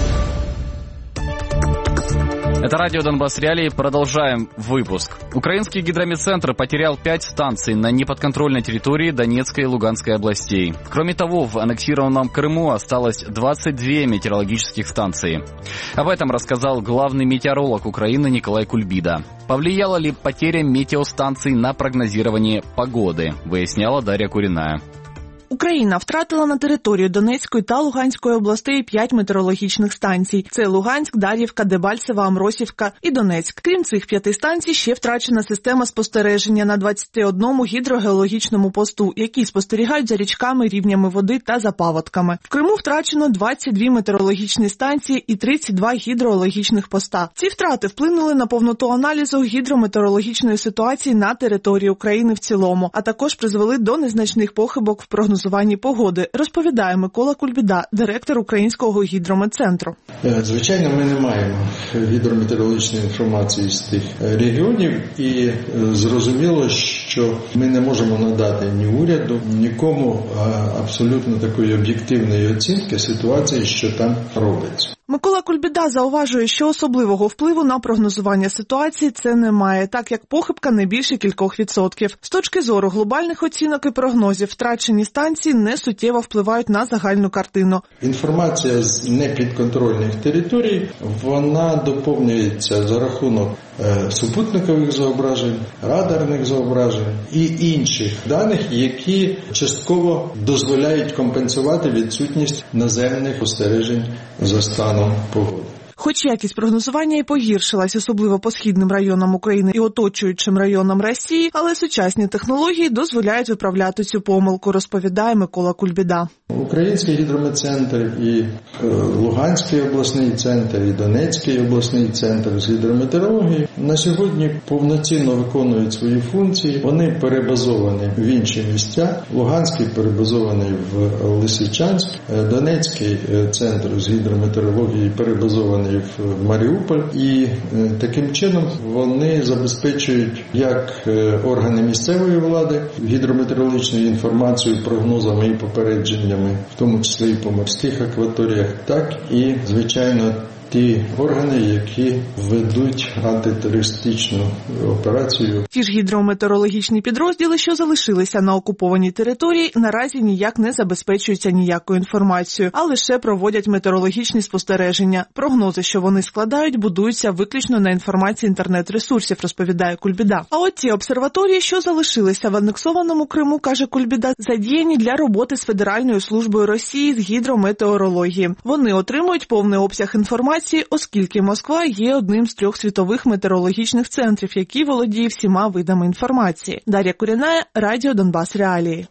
Это радио Донбасс Реалии. Продолжаем выпуск. Украинский гидрометцентр потерял 5 станций на неподконтрольной территории Донецкой и Луганской областей. Кроме того, в аннексированном Крыму осталось 22 метеорологических станции. Об этом рассказал главный метеоролог Украины Николай Кульбида. Повлияла ли потеря метеостанций на прогнозирование погоды, выясняла Дарья Куріна. Україна втратила на територію Донецької та Луганської областей 5 метеорологічних станцій. Це Луганськ, Дар'ївка, Дебальцево, Амросівка і Донецьк. Крім цих 5 станцій, ще втрачена система спостереження на 21 гідрогеологічному посту, які спостерігають за річками, рівнями води та за паводками. В Криму втрачено 22 метеорологічні станції і 32 гідрологічних поста. Ці втрати вплинули на повноту аналізу гідрометеорологічної ситуації на території України в цілому, а також призвели до незначних похибок в прогнозуванні погоди, розповідає Микола Кульбіда, директор Українського гідрометцентру. Звичайно, ми не маємо гідрометеорологічної інформації з тих регіонів і зрозуміло, що ми не можемо надати ні уряду, нікому абсолютно такої об'єктивної оцінки ситуації, що там робиться. Микола Кульбіда зауважує, що особливого впливу на прогнозування ситуації це не має, так як похибка не більше кількох відсотків. З точки зору глобальних оцінок і прогнозів, втрачені станції не суттєво впливають на загальну картину. Інформація з непідконтрольних територій, вона доповнюється за рахунок супутникових зображень, радарних зображень і інших даних, які частково дозволяють компенсувати відсутність наземних спостережень за станом погоди. Хоч якість прогнозування і погіршилась, особливо по східним районам України і оточуючим районам Росії, але сучасні технології дозволяють виправляти цю помилку, розповідає Микола Кульбіда. Український гідрометцентр і Луганський обласний центр, і Донецький обласний центр з гідрометеорології на сьогодні повноцінно виконують свої функції. Вони перебазовані в інші місця. Луганський перебазований в Лисичанськ, Донецький центр з гідрометеорології перебазований в Маріуполь. І таким чином вони забезпечують як органи місцевої влади гідрометеорологічною інформацією, прогнозами і попередженнями, в тому числі і по морських акваторіях, так і, звичайно, ті органи, які ведуть антитерористичну операцію. Ті ж гідрометеорологічні підрозділи, що залишилися на окупованій території, наразі ніяк не забезпечуються ніякою інформацією, а лише проводять метеорологічні спостереження. Прогнози, що вони складають, будуються виключно на інформації інтернет-ресурсів, розповідає Кульбіда. А от ті обсерваторії, що залишилися в анексованому Криму, каже Кульбіда, задіяні для роботи з Федеральною службою Росії з гідрометеорології. Вони отримують повний обсяг інформації, оскільки Москва є одним з 3 світових метеорологічних центрів, який володіє всіма видами інформації. Дар'я Куріна, радіо Донбасс Реалии.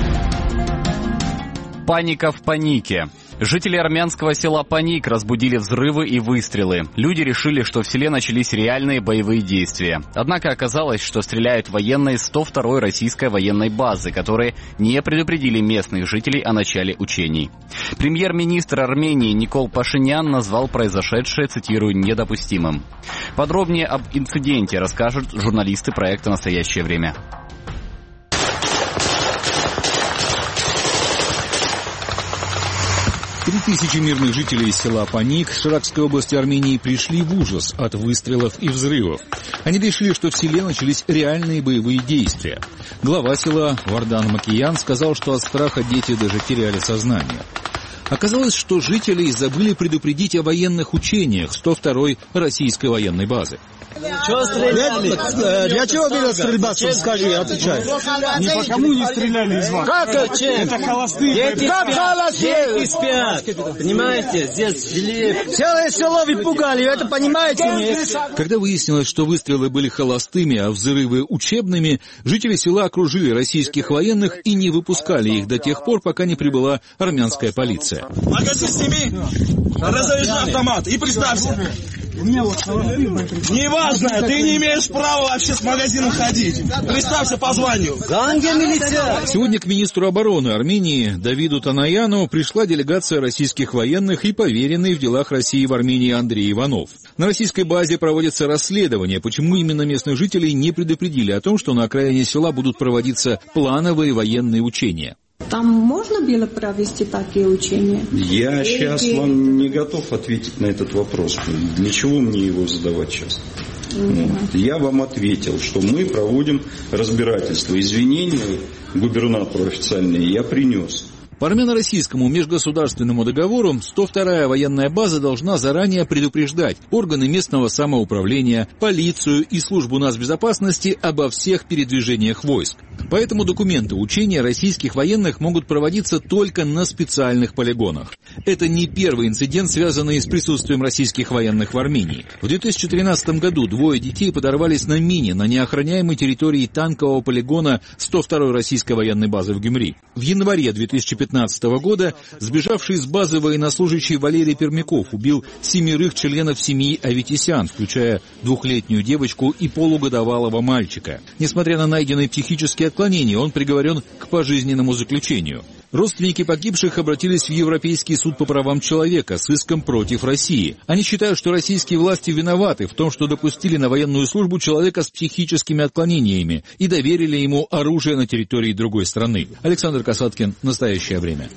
Паника в панике. Жители армянского села Паник разбудили взрывы и выстрелы. Люди решили, что в селе начались реальные боевые действия. Однако оказалось, что стреляют военные 102-й российской военной базы, которые не предупредили местных жителей о начале учений. Премьер-министр Армении Никол Пашинян назвал произошедшее, цитирую, недопустимым. Подробнее об инциденте расскажут журналисты проекта «Настоящее время». 3000 мирных жителей села Паник Ширакской области Армении пришли в ужас от выстрелов и взрывов. Они решили, что в селе начались реальные боевые действия. Глава села Вардан Макиян сказал, что от страха дети даже теряли сознание. Оказалось, что жители забыли предупредить о военных учениях 102-й российской военной базы. Чего стреляли? Для чего была стрельба? Скажи, отвечай. Ни по кому не стреляли из вас. Как это холостые. Дети спят. Понимаете? Здесь жили. Целое село вы пугали. Это понимаете? Когда выяснилось, что выстрелы были холостыми, а взрывы учебными, жители села окружили российских военных и не выпускали их до тех пор, пока не прибыла армянская полиция. Магазин сними. Разоружный автомат. И представься. Неважно, ты не имеешь права вообще с магазином ходить. Представься по званию. Сегодня к министру обороны Армении Давиду Танаяну пришла делегация российских военных и поверенный в делах России в Армении Андрей Иванов. На российской базе проводится расследование, почему именно местных жителей не предупредили о том, что на окраине села будут проводиться плановые военные учения. Там можно было провести такие учения? Я сейчас вам не готов ответить на этот вопрос. Для чего мне его задавать сейчас? Я вам ответил, что мы проводим разбирательство. Извинения губернатору официальные я принес. По армяно-российскому межгосударственному договору 102-я военная база должна заранее предупреждать органы местного самоуправления, полицию и службу нацбезопасности обо всех передвижениях войск. Поэтому документы учения российских военных могут проводиться только на специальных полигонах. Это не первый инцидент, связанный с присутствием российских военных в Армении. В 2013 году 2 детей подорвались на мине на неохраняемой территории танкового полигона 102-й российской военной базы в Гюмри. В январе 2015 года сбежавший из базы военнослужащий Валерий Пермяков убил 7 членов семьи Аветисян, включая 2-летнюю девочку и полугодовалого мальчика. Несмотря на найденные психические отклонения, он приговорен к пожизненному заключению. Родственники погибших обратились в Европейский суд по правам человека с иском против России. Они считают, что российские власти виноваты в том, что допустили на военную службу человека с психическими отклонениями и доверили ему оружие на территории другой страны. Александр Касаткин, «Настоящее время».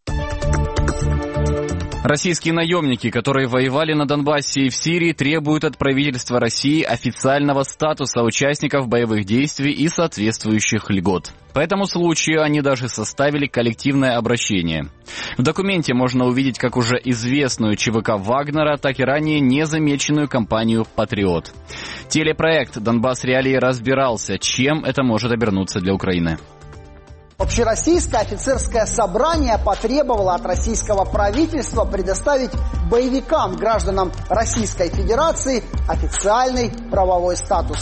Российские наемники, которые воевали на Донбассе и в Сирии, требуют от правительства России официального статуса участников боевых действий и соответствующих льгот. По этому случаю они даже составили коллективное обращение. В документе можно увидеть как уже известную ЧВК Вагнера, так и ранее незамеченную компанию «Патриот». Телепроект «Донбасс Реалии» разбирался, чем это может обернуться для Украины. Общероссийское офицерское собрание потребовало от российского правительства предоставить боевикам, гражданам Российской Федерации, официальный правовой статус.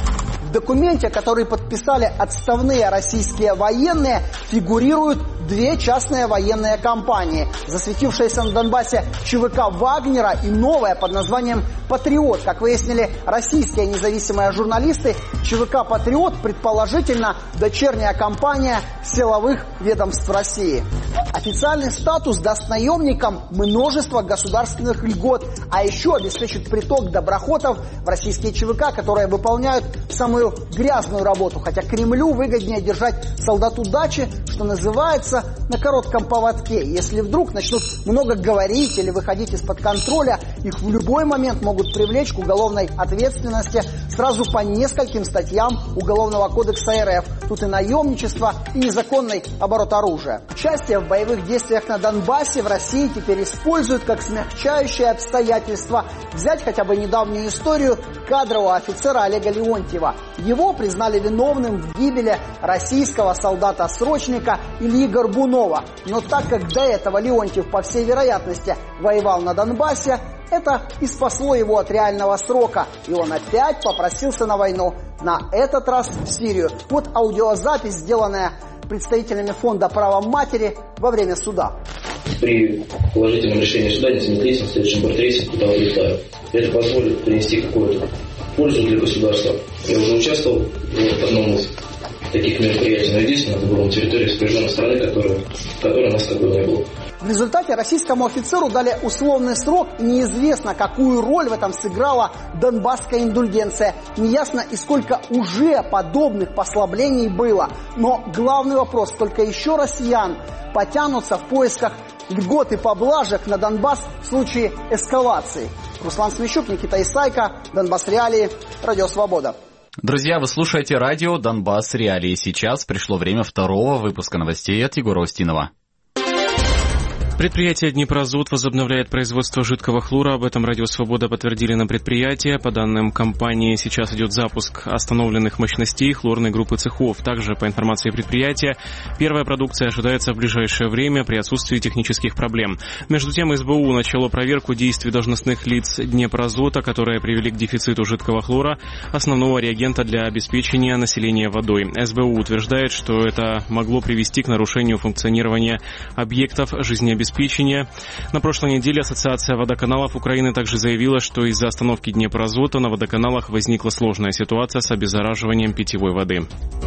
В документе, который подписали отставные российские военные, фигурируют 2 частные военные компании. Засветившаяся на Донбассе ЧВК Вагнера и новая под названием «Патриот». Как выяснили российские независимые журналисты, ЧВК «Патриот» предположительно дочерняя компания силовых ведомств России. Официальный статус даст наемникам множество государственных льгот, а еще обеспечит приток доброхотов в российские ЧВК, которые выполняют самую грязную работу. Хотя Кремлю выгоднее держать солдат удачи, что называется, на коротком поводке. Если вдруг начнут много говорить или выходить из-под контроля, их в любой момент могут привлечь к уголовной ответственности сразу по нескольким статьям Уголовного кодекса РФ. Тут и наемничество, и незаконный оборот оружия. Участие в боевых действиях на Донбассе в России теперь используют как смягчающее обстоятельство. Взять хотя бы недавнюю историю кадрового офицера Олега Леонтьева. Его признали виновным в гибели российского солдата-срочника Ильи Горбунова. Но так как до этого Леонтьев, по всей вероятности, воевал на Донбассе, это и спасло его от реального срока. И он опять попросился на войну. На этот раз в Сирию. Вот аудиозапись, сделанная представителями фонда права матери во время суда. При положительном решении суда незамедлительно в следующем портрете туда улетаю. Это позволит принести какую-то пользу для государства. Я уже участвовал в одном из таких мероприятий, но единственное, это было на территории сопряженной страны, которой у нас такой не было. В результате российскому офицеру дали условный срок, и неизвестно, какую роль в этом сыграла донбасская индульгенция. Неясно, и сколько уже подобных послаблений было. Но главный вопрос, сколько еще россиян потянутся в поисках льгот и поблажек на Донбасс в случае эскалации. Руслан Смещук, Никита Исайко, Донбасс Реалии, Радио Свобода. Друзья, вы слушаете радио «Донбасс Реалии». Сейчас пришло время второго выпуска новостей от Егора Устинова. Предприятие «Днепрозот» возобновляет производство жидкого хлора. Об этом «Радио Свобода» подтвердили на предприятии. По данным компании, сейчас идет запуск остановленных мощностей хлорной группы цехов. Также, по информации предприятия, первая продукция ожидается в ближайшее время при отсутствии технических проблем. Между тем, СБУ начало проверку действий должностных лиц «Днепрозота», которые привели к дефициту жидкого хлора, основного реагента для обеспечения населения водой. СБУ утверждает, что это могло привести к нарушению функционирования объектов жизнеобеспечения обеспечения. На прошлой неделе Ассоциация водоканалов Украины также заявила, что из-за остановки Днепроазота на водоканалах возникла сложная ситуация с обеззараживанием питьевой воды.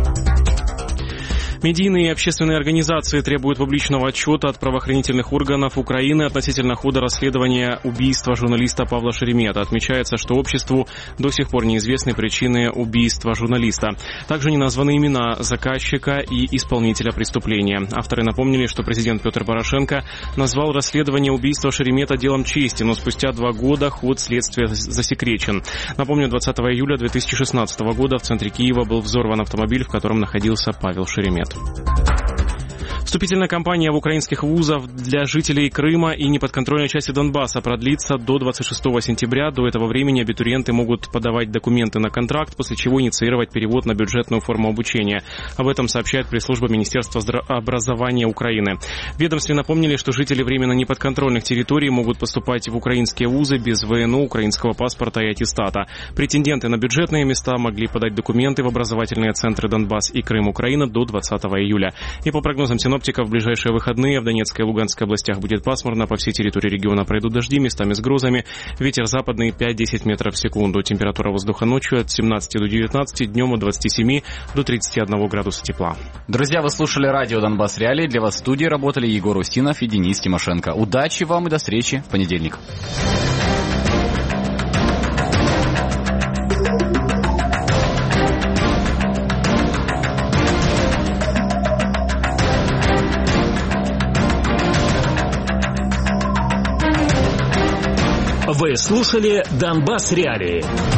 Медийные и общественные организации требуют публичного отчета от правоохранительных органов Украины относительно хода расследования убийства журналиста Павла Шеремета. Отмечается, что обществу до сих пор неизвестны причины убийства журналиста. Также не названы имена заказчика и исполнителя преступления. Авторы напомнили, что президент Петр Порошенко назвал расследование убийства Шеремета делом чести, но спустя 2 года ход следствия засекречен. Напомню, 20 июля 2016 года в центре Киева был взорван автомобиль, в котором находился Павел Шеремет. Вступительная кампания в украинских вузах для жителей Крыма и неподконтрольной части Донбасса продлится до 26 сентября. До этого времени абитуриенты могут подавать документы на контракт, после чего инициировать перевод на бюджетную форму обучения. Об этом сообщает пресс-служба Министерства образования Украины. В ведомстве напомнили, что жители временно неподконтрольных территорий могут поступать в украинские вузы без ВНО, украинского паспорта и аттестата. Претенденты на бюджетные места могли подать документы в образовательные центры Донбасс и Крым, Украина до 20 июля. И по прогнозам синоптиков, в ближайшие выходные в Донецкой и Луганской областях будет пасмурно, по всей территории региона пройдут дожди, местами с грозами, ветер западный 5-10 метров в секунду, температура воздуха ночью от 17 до 19, днем от 27 до 31 градуса тепла. Друзья, вы слушали радио «Донбасс Реалии». Для вас в студии работали Егор Устинов и Денис Тимошенко. Удачи вам и до встречи в понедельник. Вы слушали «Донбасс Реалии».